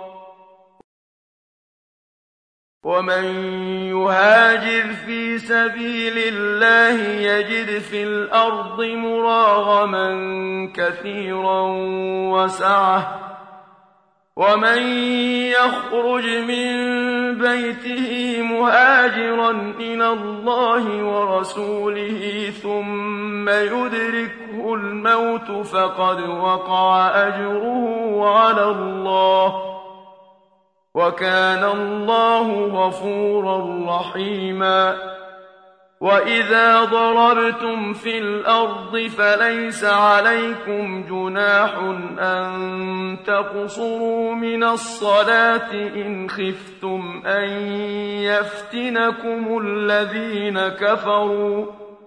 ومن يهاجر في سبيل الله يجد في الأرض مراغما كثيرا وسعة ومن يخرج من بيته مهاجرا إلى الله ورسوله ثم يدركه الموت فقد وقع أجره على الله وكان الله غفورا رحيما. وإذا ضربتم في الأرض فليس عليكم جناح أن تقصروا من الصلاة إن خفتم أن يفتنكم الذين كفروا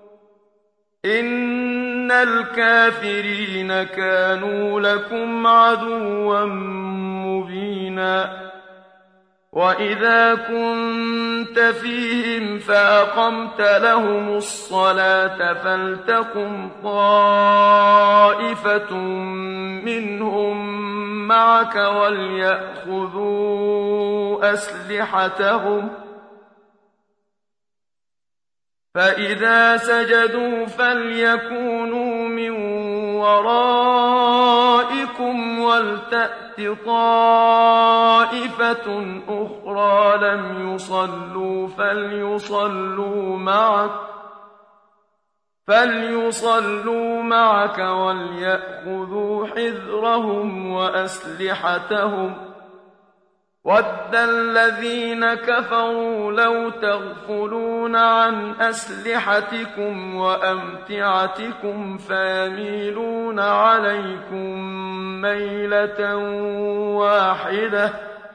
إن الكافرين كانوا لكم عدوا مبينا. وإذا كنت فيهم فأقمت لهم الصلاة فلتقم طائفة منهم معك وليأخذوا أسلحتهم فإذا سجدوا فليكونوا من ورائكم ولتأت طائفة أخرى لم يصلوا فليصلوا معك وليأخذوا حذرهم وأسلحتهم وَدَّ الَّذِينَ كَفَرُوا لَوْ تَغْفُلُونَ عَنْ أَسْلِحَتِكُمْ وَأَمْتِعَتِكُمْ فَيَمِيلُونَ عَلَيْكُمْ مَيْلَةً وَاحِدَةً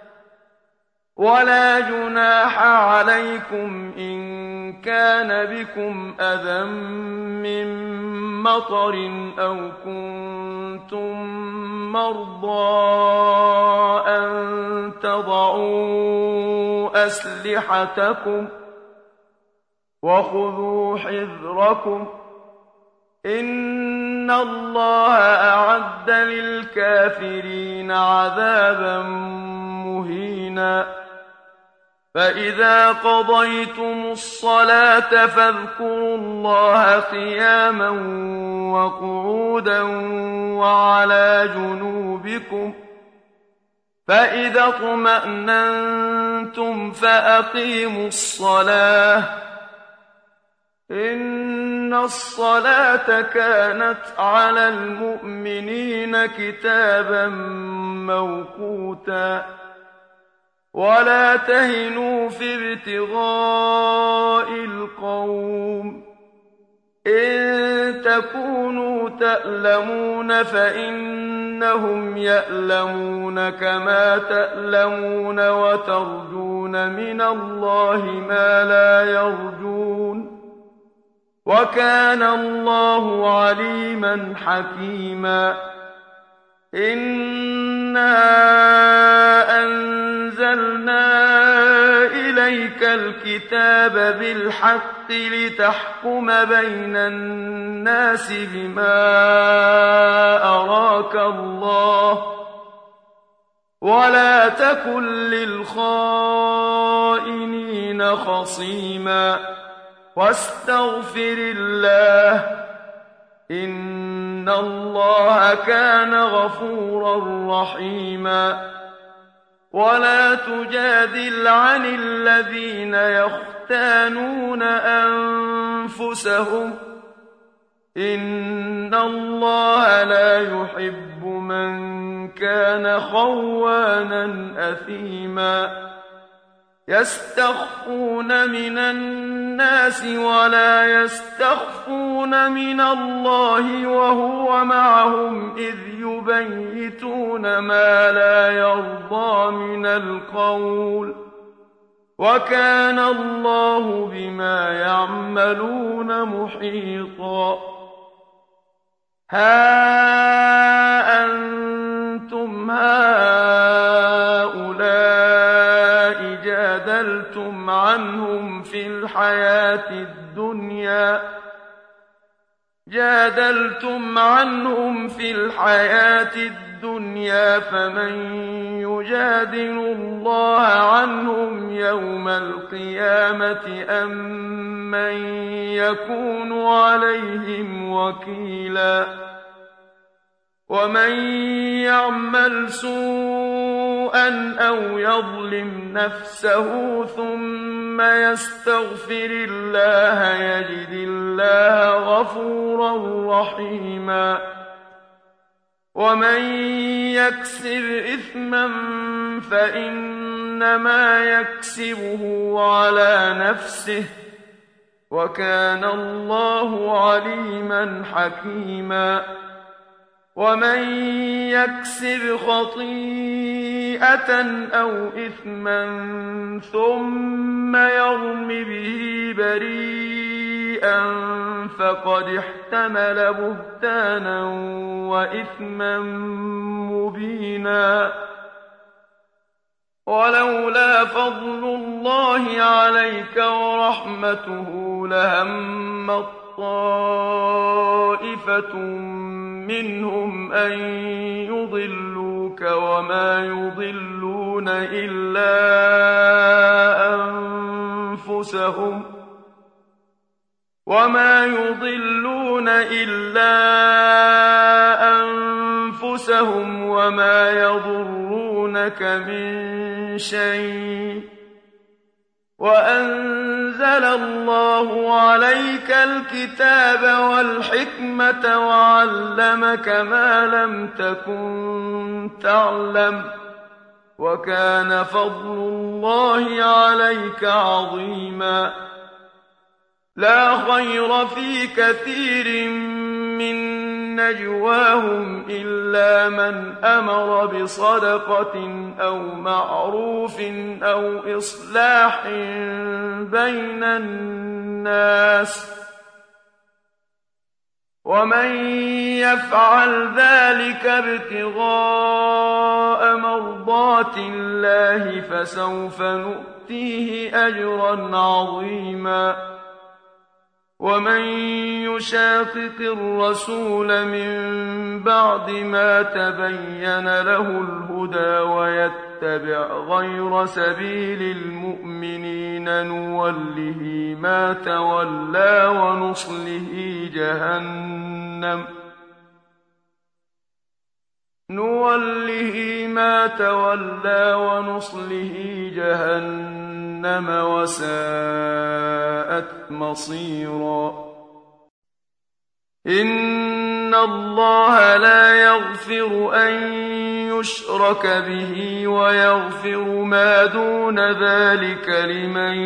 وَلَا جُنَاحَ عَلَيْكُمْ إِن كَانَ بِكُمْ أَذًى مِّن مَّطَرٍ أَوْ كُنتُم مَّرْضَىٰ أَن تَضَعُوا أَسْلِحَتَكُمْ وَخُذُوا حِذْرَكُمْ إِنَّ اللَّهَ أَعَدَّ لِلْكَافِرِينَ عَذَابًا مُّهِينًا فَإِذَا قَضَيْتُمُ الصَّلَاةَ فاذكروا اللَّهَ قِيَامًا وَقُعُودًا وَعَلَىٰ جُنُوبِكُمْ فَإِذَا اطْمَأْنَنتُمْ فَأَقِيمُوا الصَّلَاةَ إِنَّ الصَّلَاةَ كَانَتْ عَلَى الْمُؤْمِنِينَ كِتَابًا مَّوْقُوتًا وَلَا تَهِنُوا فِي ابْتِغَاءِ الْقَوْمِ إِن تَكُونُوا تَأْلَمُونَ فَإِنَّهُمْ يَأْلَمُونَ كَمَا تَأْلَمُونَ وَتَرْجُونَ مِنَ اللَّهِ مَا لَا يَرْجُونَ وَكَانَ اللَّهُ عَلِيمًا حَكِيمًا إِنَّا أَنزَلْنَا إِلَيْكَ الْكِتَابَ بِالْحَقِّ لِتَحْكُمَ بَيْنَ النَّاسِ بِمَا أَرَاكَ اللَّهُ وَلَا تَكُن لِّلْخَائِنِينَ خَصِيمًا وَاسْتَغْفِرِ اللَّهَ إِنَّ اللَّهَ كَانَ غَفُورًا رَّحِيمًا وَلَا تُجَادِلْ عَنِ الَّذِينَ يَخْتَانُونَ أَنفُسَهُمْ ۚ إِنَّ اللَّهَ لَا يُحِبُّ مَن كَانَ خَوَّانًا أَثِيمًا يَسْتَخْفُونَ مِنَ النَّاسِ وَلَا يَسْتَخْفُونَ مِنَ اللَّهِ وَهُوَ مَعَهُمْ إِذْ يُبَيِّتُونَ مَا لَا يَرْضَىٰ مِنَ الْقَوْلِ وَكَانَ اللَّهُ بِمَا يَعْمَلُونَ مُحِيطًا هَا أَنتُمْ هَٰؤُلَاءِ جَادَلْتُمْ عنهم في الحياة الدنيا فمن يجادل الله عنهم يوم القيامة أم من يكون عليهم وكيلا ومن يعمل سوءا أو يظلم نفسه ثم يستغفر الله يجد الله غفورا رحيما ومن يكسب إثما فإنما يكسبه على نفسه وكان الله عليما حكيما ومن يكسب خطيئة أو إثما ثم يرم به بريئا فقد احتمل بهتانا وإثما مبينا ولولا فضل الله عليك ورحمته لهمت طائفة منهم أن يضلوك وما يضلون إلا أنفسهم وما يضرونك من شيء وأنزل الله عليك الكتاب والحكمة وعلمك ما لم تكن تعلم وكان فضل الله عليك عظيما. لا خير في كثير من نجواهم إلا من أمر بصدقة أو معروف أو إصلاح بين الناس، ومن يفعل ذلك ابتغاء مرضات الله فسوف نؤتيه أجرا عظيما. ومن يشاقق الرسول من بعد ما تبين له الهدى ويتبع غير سبيل المؤمنين نوله ما تولى ونصله جهنم وساءت مصيرا. إن الله لا يغفر أن يشرك به ويغفر ما دون ذلك لمن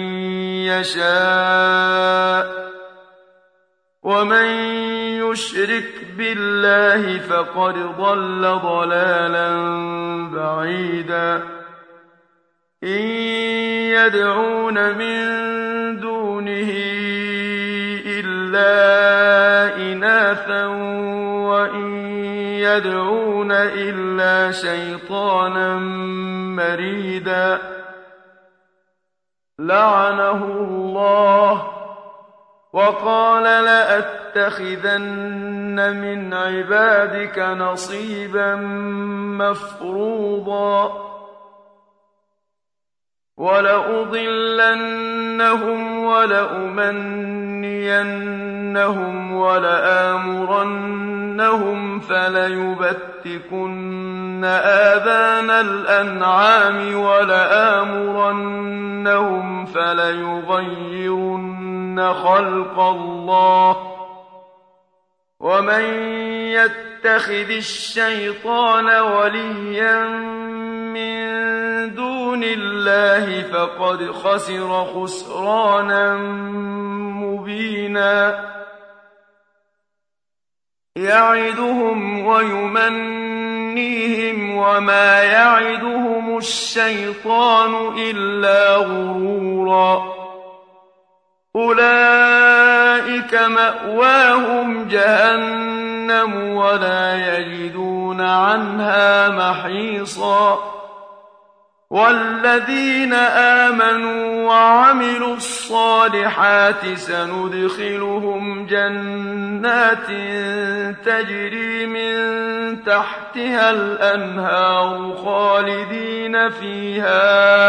يشاء، ومن يشرك بالله فقد ضل ضلالا بعيدا. إن يدعون من دونه إلا إناثا وإن يدعون إلا شيطانا مريدا. لعنه الله وقال لأتخذن من عبادك نصيبا مفروضا. ولأضلنهم ولأمنينهم ولآمرنهم فليبتكن آذان الأنعام ولآمرنهم فليغيرن خلق الله. ومن يتخذ الشيطان وليا من دون الله فقد خسر خسرانا مبينا. يعدهم ويمنيهم وما يعدهم الشيطان إلا غرورا. أولئك مأواهم جهنم ولا يجدون عنها محيصا. والذين آمنوا وعملوا الصالحات سندخلهم جنات تجري من تحتها الأنهار خالدين فيها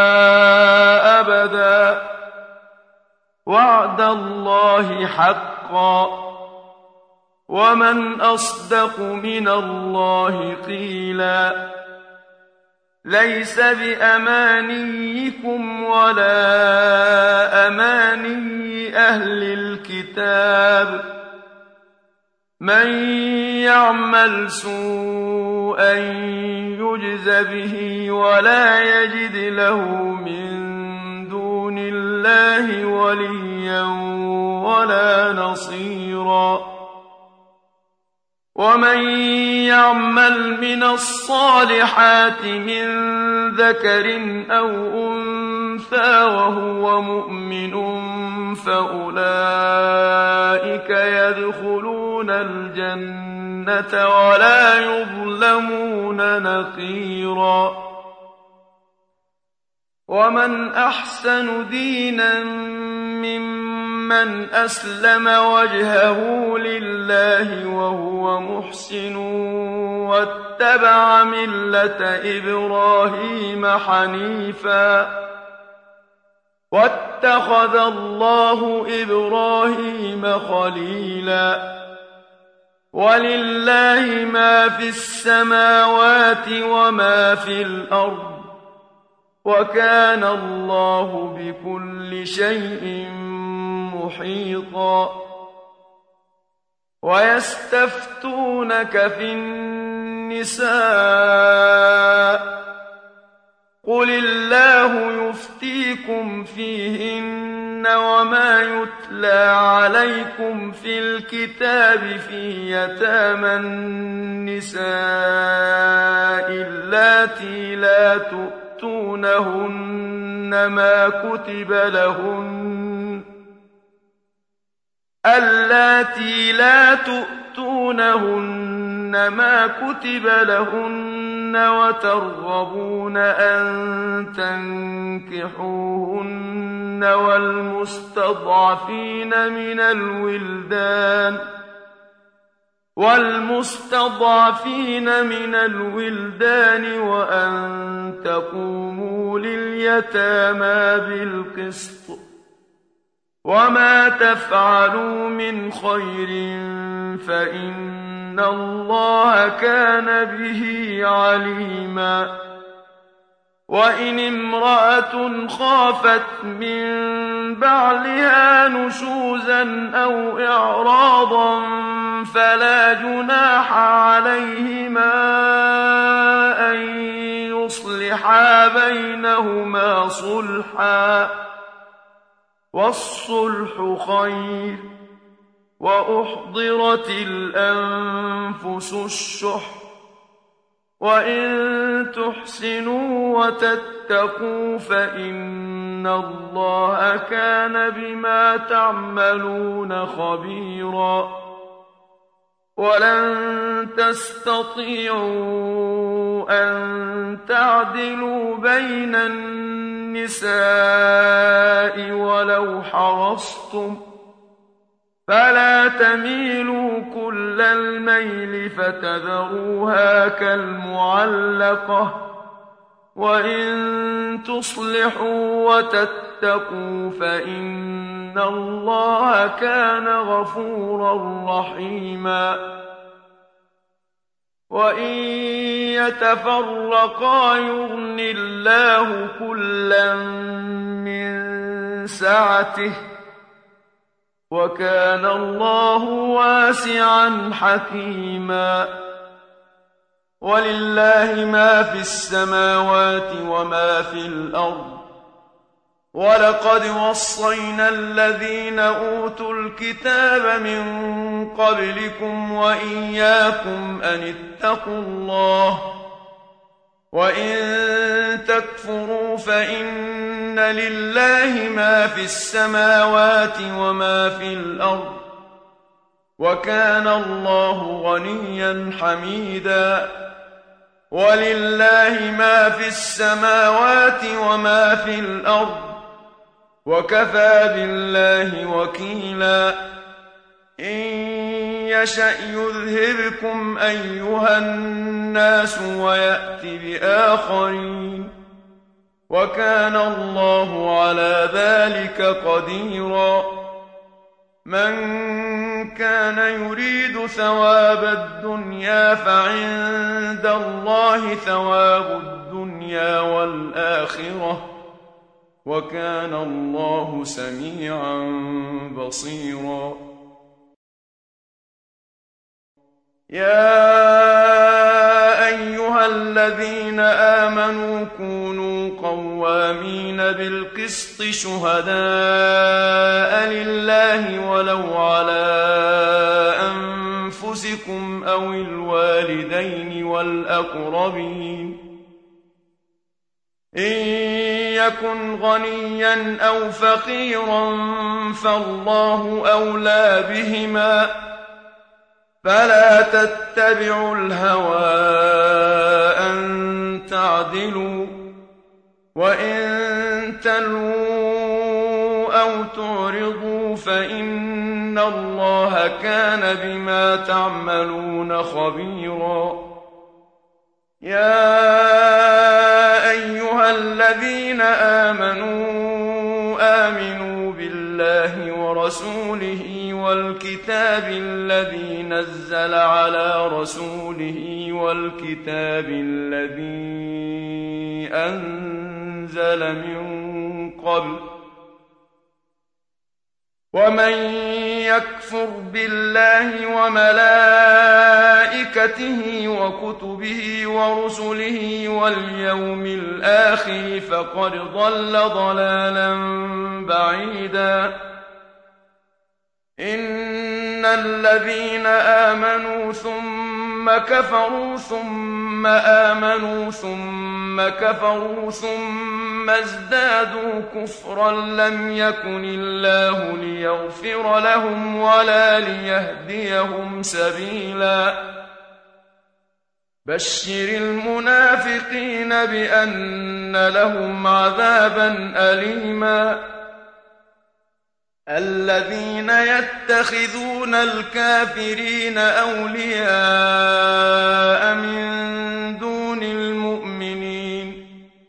أبدا. وعد الله حقا ومن أصدق من الله قيلا. ليس بأمانيكم ولا أماني أهل الكتاب. من يعمل سوءا يجز به ولا يجد له من دون الله وليا ولا نصيرا. ومن يعمل من الصالحات من ذكر أو أنثى وهو مؤمن فأولئك يدخلون الجنة ولا يظلمون نقيرا. ومن أحسن دينا ممن أسلم وجهه لله وهو محسن واتبع ملة إبراهيم حنيفا واتخذ الله إبراهيم خليلا. ولله ما في السماوات وما في الأرض وكان الله بكل شيء محيطا. ويستفتونك في النساء قل الله يفتيكم فيهن وما يتلى عليكم في الكتاب في يتامى النساء اللاتي لا تؤتونهن ما كتب لهن وترغبون أن تنكحوهن والمستضعفين من الولدان وأن تقوموا لليتامى بالقسط وما تفعلوا من خير فإن الله كان به عليما وإن امرأة خافت من بعلها نشوزا أو إعراضا فلا جناح عليهما أن يصلحا بينهما صلحا والصلح خير وأحضرت الأنفس الشح وإن تحسنوا وتتقوا فإن الله كان بما تعملون خبيرا ولن تستطيعوا أن تعدلوا بين النساء ولو حرصتم فلا تميلوا كل الميل فتذروها كالمعلقة وإن تصلحوا وتتقوا فإن الله كان غفورا رحيما وإن يتفرقا يغن الله كلا من سعته وكان الله واسعا حكيما ولله ما في السماوات وما في الأرض ولقد وصينا الذين أوتوا الكتاب من قبلكم وإياكم أن اتقوا الله وإن تكفروا فإن لله ما في السماوات وما في الأرض وكان الله غنيا حميدا ولله ما في السماوات وما في الأرض وكفى بالله وكيلا إن يشأ يذهبكم أيها الناس ويأت بآخرين وكان الله على ذلك قديرا من كان يريد ثواب الدنيا فعند الله ثواب الدنيا والآخرة وكان الله سميعا بصيرا يا أيها الذين آمنوا كونوا قوامين بالقسط شهداء لله ولو على أنفسكم أو الوالدين والأقربين إن يكن غنيا أو فقيرا فالله أولى بهما فلا تتبعوا الهوى أن تعدلوا وإن تلووا أو تعرضوا فإن الله كان بما تعملون خبيرا يا أيها الذين آمنوا بالله ورسوله والكتاب الذي نزل على رسوله والكتاب الذي أنزل من قبل ومن يكفر بالله وملائكته وكتبه ورسله واليوم الآخر فقد ضل ضلالا بعيدا إن الذين آمنوا ثم كفروا ثم آمنوا ثم كفروا ثم ازدادوا كفرا لم يكن الله ليغفر لهم ولا ليهديهم سبيلا بشر المنافقين بأن لهم عذابا أليما الذين يتخذون الكافرين أولياء من دون المؤمنين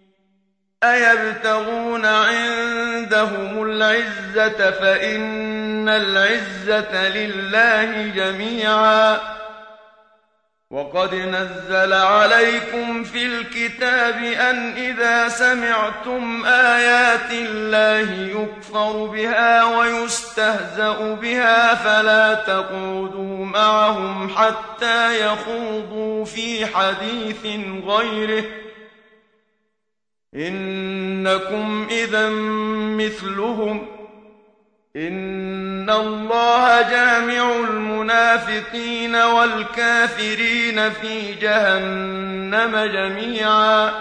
أيبتغون عندهم العزة فإن العزة لله جميعا وقد نزل عليكم في الكتاب أن إذا سمعتم آيات الله يكفر بها ويستهزأ بها فلا تقعدوا معهم حتى يخوضوا في حديث غيره إنكم إذا مثلهم إن الله جامع المنافقين والكافرين في جهنم جميعا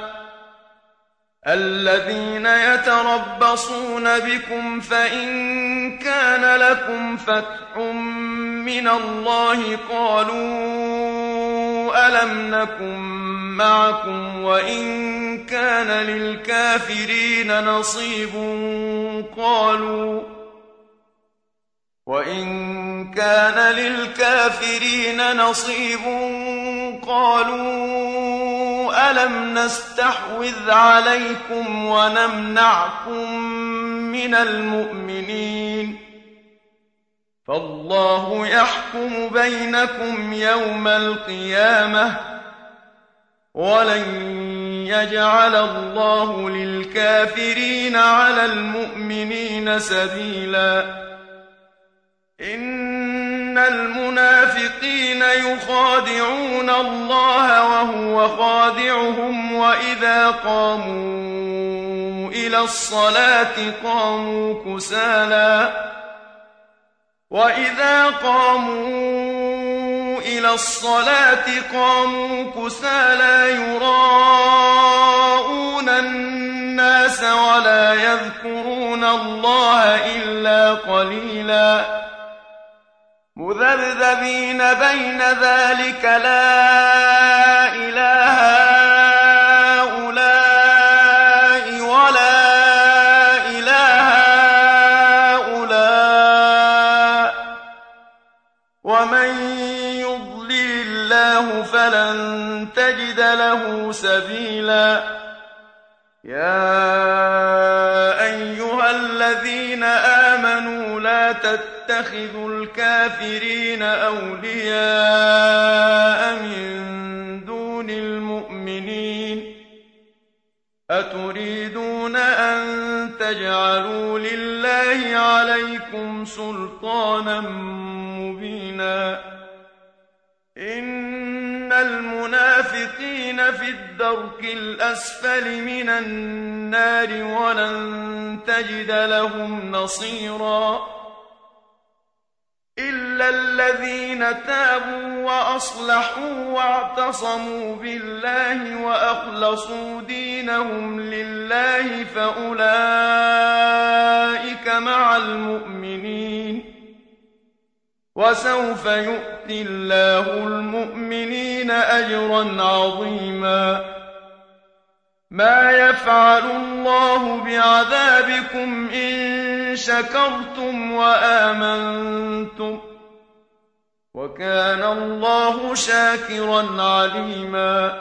الذين يتربصون بكم فإن كان لكم فتح من الله قالوا ألم نكن معكم وإن كان للكافرين نصيب قالوا ألم نستحوذ عليكم ونمنعكم من المؤمنين فالله يحكم بينكم يوم القيامة ولن يجعل الله للكافرين على المؤمنين سبيلا إن المنافقين يخادعون الله وهو خادعهم وإذا قاموا إلى الصلاة قاموا كسالى يراءون الناس ولا يذكرون الله إلا قليلا مذبذبين بين ذلك لا إله هؤلاء ولا إله هؤلاء ومن يضلل الله فلن تجد له سبيلا يا أيها الذين آمنوا لا تتخذوا الكافرين أولياء من دون المؤمنين أتريدون أن تجعلوا لله عليكم سلطانا مبينا إن المنافقين في الدرك الأسفل من النار ولن تجد لهم نصيرا إلا الذين تابوا وأصلحوا واعتصموا بالله وأخلصوا دينهم لله فأولئك مع المؤمنين وسوف يؤتي الله المؤمنين أجرا عظيما ما يفعل الله بعذابكم إن شكرتم وآمنتم وكان الله شاكرا عليما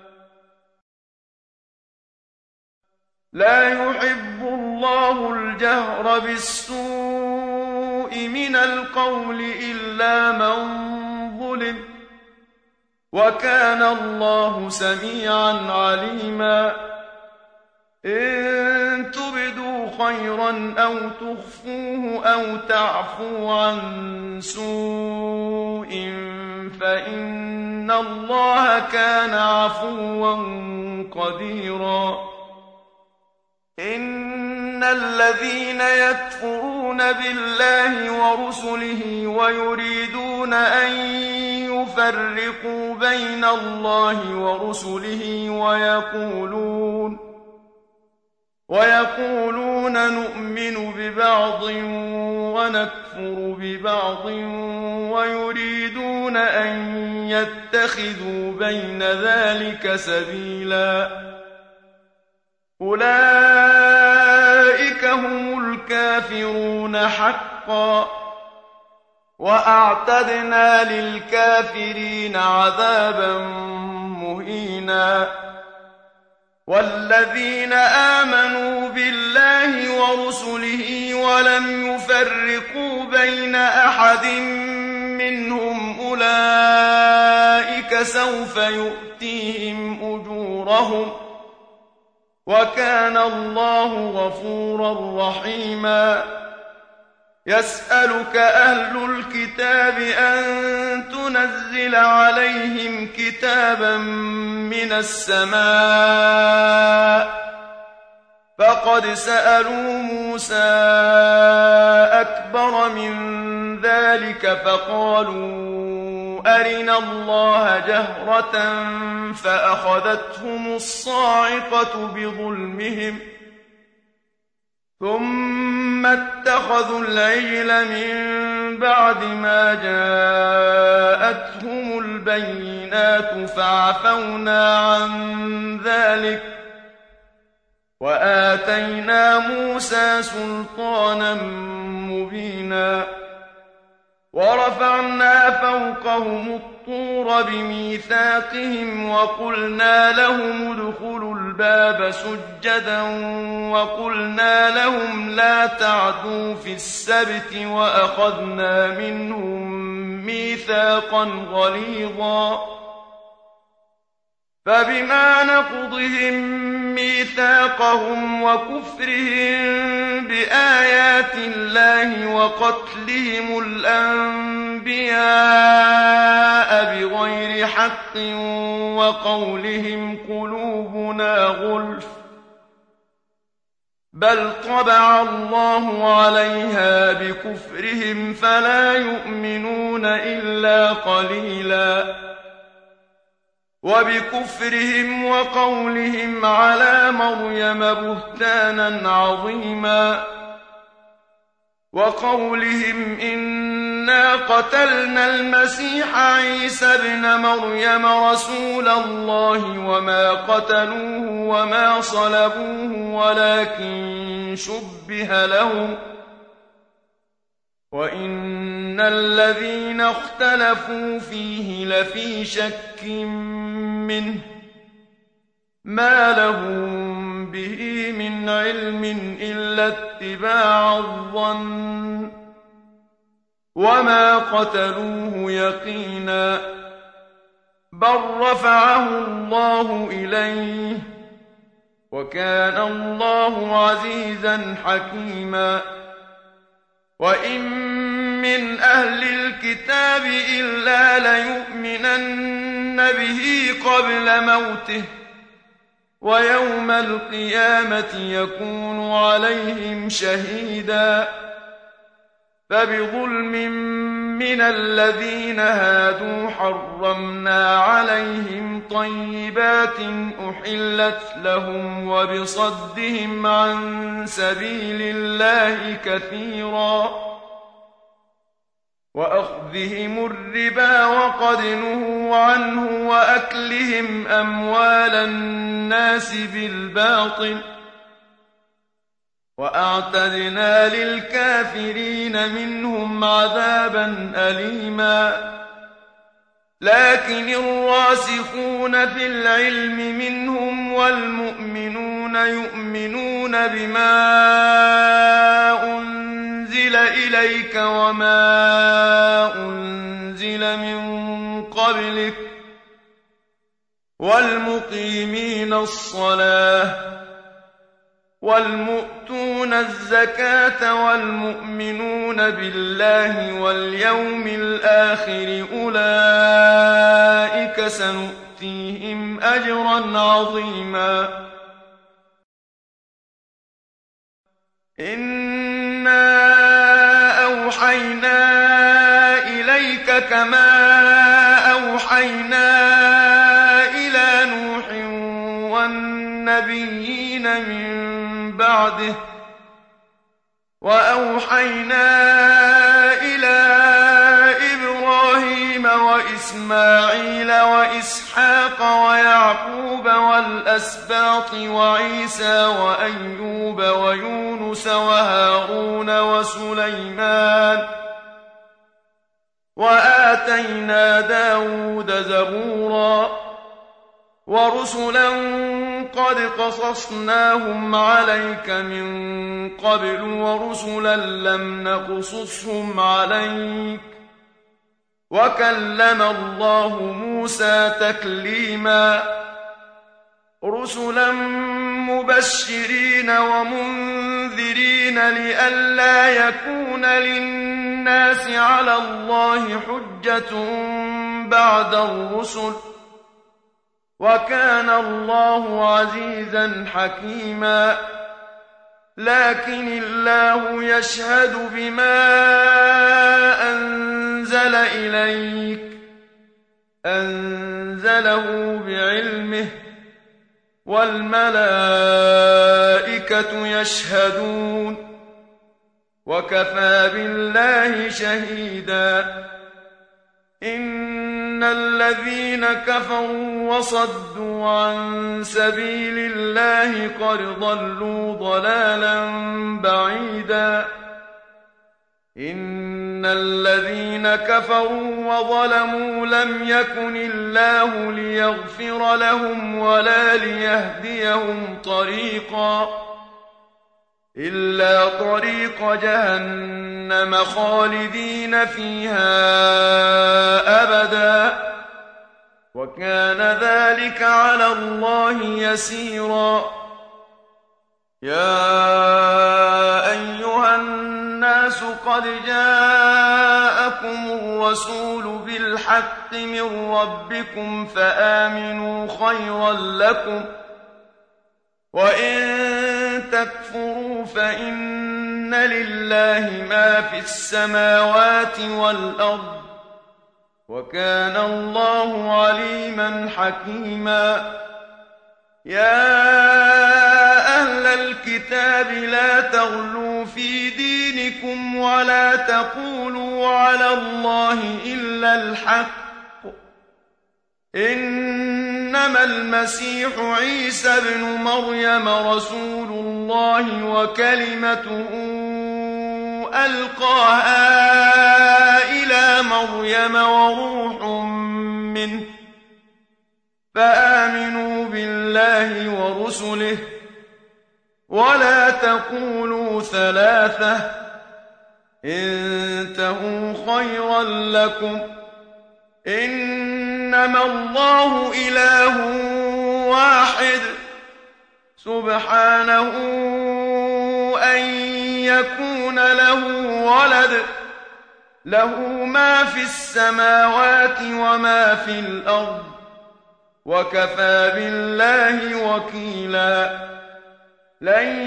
لا يحب الله الجهر بالسوء من القول إلا من ظلم وكان الله سميعا عليما إن تبدوا خيرا أو تخفوه أو تعفو عن سوء فإن الله كان عفوا قديرا. إن الذين يكفرون بالله ورسله ويريدون أن يفرقوا بين الله ورسله ويقولون نؤمن ببعض ونكفر ببعض ويريدون أن يتخذوا بين ذلك سبيلا أولئك هم الكافرون حقا وأعتدنا للكافرين عذابا مهينا. والذين آمنوا بالله ورسله ولم يفرقوا بين أحد منهم أولئك سوف يؤتيهم أجورهم وكان الله غفورا رحيما. يسألك أهل الكتاب أن تنزل عليهم كتابا من السماء فقد سألوا موسى أكبر من ذلك فقالوا أرنا الله جهرة فأخذتهم الصاعقة بظلمهم ثم اتخذوا العجل من بعد ما جاءتهم البينات فعفونا عن ذلك وآتينا موسى سلطانا مبينا. ورفعنا فوقهم الطور بميثاقهم وقلنا لهم ادخلوا الباب سجدا وقلنا لهم لا تعدوا في السبت وأخذنا منهم ميثاقا غليظا. فبما نقضهم ميثاقهم وكفرهم بآيات الله وقتلهم الأنبياء بغير حق وقولهم قلوبنا غلف بل طبع الله عليها بكفرهم فلا يؤمنون إلا قليلا. وبكفرهم وقولهم على مريم بهتانا عظيما وقولهم إنا قتلنا المسيح عيسى ابن مريم رسول الله وما قتلوه وما صلبوه ولكن شبه لهم وإن الذين اختلفوا فيه لفي شك منه ما لهم به من علم إلا اتباع الظن وما قتلوه يقينا بل رفعه الله إليه وكان الله عزيزا حكيما. وإن من أهل الكتاب إلا ليؤمنن به قبل موته ويوم القيامة يكون عليهم شهيدا. فبظلم من الذين هادوا حرمنا عليهم طيبات أحلت لهم وبصدهم عن سبيل الله كثيرا وأخذهم الربا وقد نهوا عنه وأكلهم أموال الناس بالباطل وأعتدنا للكافرين منهم عذابا أليما. لكن الراسخون في العلم منهم والمؤمنون يؤمنون بما أنزل إليك وما أنزل من قبلك والمقيمين الصلاة والمؤتون الزكاة والمؤمنون بالله واليوم الآخر أولئك سنؤتيهم أجرا عظيما إنا أوحينا إليك كما أوحينا إلى نوح والنبيين من بعده وأوحينا إلى إبراهيم وإسماعيل وإسحاق ويعقوب والأسباط وعيسى وأيوب ويونس وهارون وسليمان وآتينا داود زبورا ورسلا قد قصصناهم عليك من قبل ورسلا لم نقصصهم عليك وكلم الله موسى تكليما رسلا مبشرين ومنذرين لئلا يكون للناس على الله حجة بعد الرسل وكان الله عزيزا حكيما لكن الله يشهد بما أنزل إليك أنزله بعلمه والملائكة يشهدون وكفى بالله شهيدا إن الذين كفروا وصدوا عن سبيل الله قد ضلوا ضلالا بعيدا إن الذين كفروا وظلموا لم يكن الله ليغفر لهم ولا ليهديهم طريقا إلا طريق جهنم خالدين فيها أبدا وكان ذلك على الله يسيرا يا أيها الناس قد جاءكم الرسول بالحق من ربكم فآمنوا خيرا لكم وإن تكفروا فإن لله ما في السماوات والأرض وكان الله عليما حكيما يا أهل الكتاب لا تغلوا في دينكم ولا تقولوا على الله إلا الحق إنما المسيح عيسى ابن مريم رسول الله وكلمته ألقاها إلى مريم وروح منه فآمنوا بالله ورسله ولا تقولوا ثلاثة انتهوا خيرا لكم إنما الله إله واحد سبحانه أن يكون له ولد له ما في السماوات وما في الأرض وكفى بالله وكيلا لن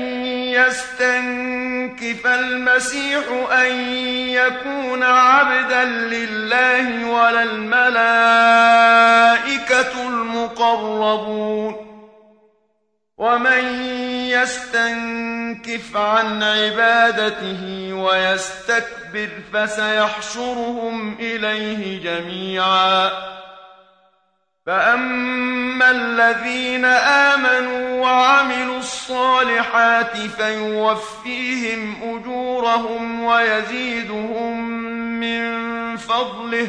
يستنكف المسيح أن يكون عبدا لله ولا الملائكة المقربون ومن يستنكف عن عبادته ويستكبر فسيحشرهم إليه جميعا فأما الذين آمنوا وعملوا الصالحات فيوفيهم أجورهم ويزيدهم من فضله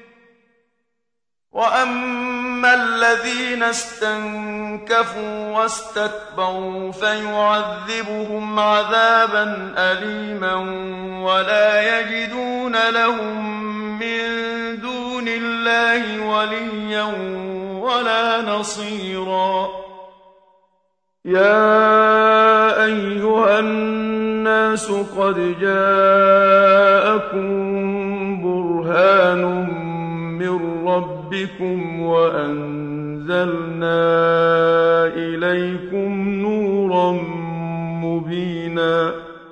وأما الذين استنكفوا واستكبروا فيعذبهم عذابا أليما ولا يجدون لهم من دون الله وليا ولا نصيرا يا أيها أيها الناس قد جاءكم برهان من ربكم وأنزلنا إليكم نورا مبينا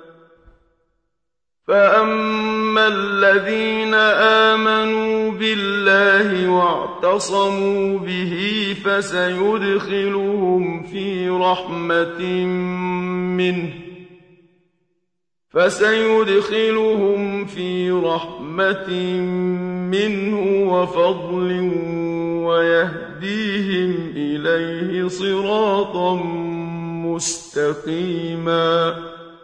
فأما الذين آمنوا بالله واعتصموا به فسيدخلهم في رحمة منه وفضل ويهديهم إليه صراطا مستقيما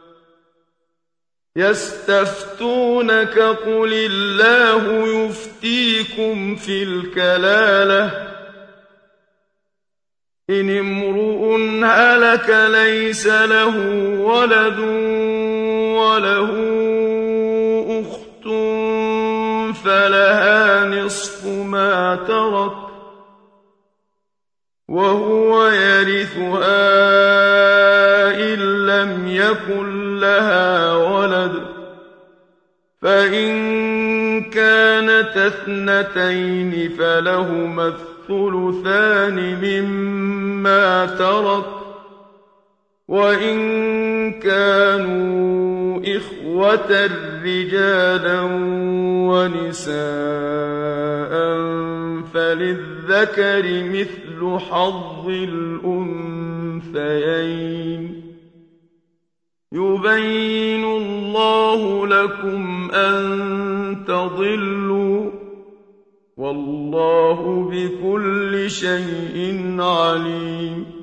يستفتونك قل الله يفتيكم في الكلالة إن امرؤ هلك ليس له ولد وله أخت فلها نصف ما ترك وهو يرثها إن لم يكن لها ولد فإن كانت اثنتين فلهما الثلثان مما ترك وإن كانوا إخوة رجالا ونساء فللذكر مثل حظ الأنثيين يبين الله لكم أن تضلوا والله بكل شيء عليم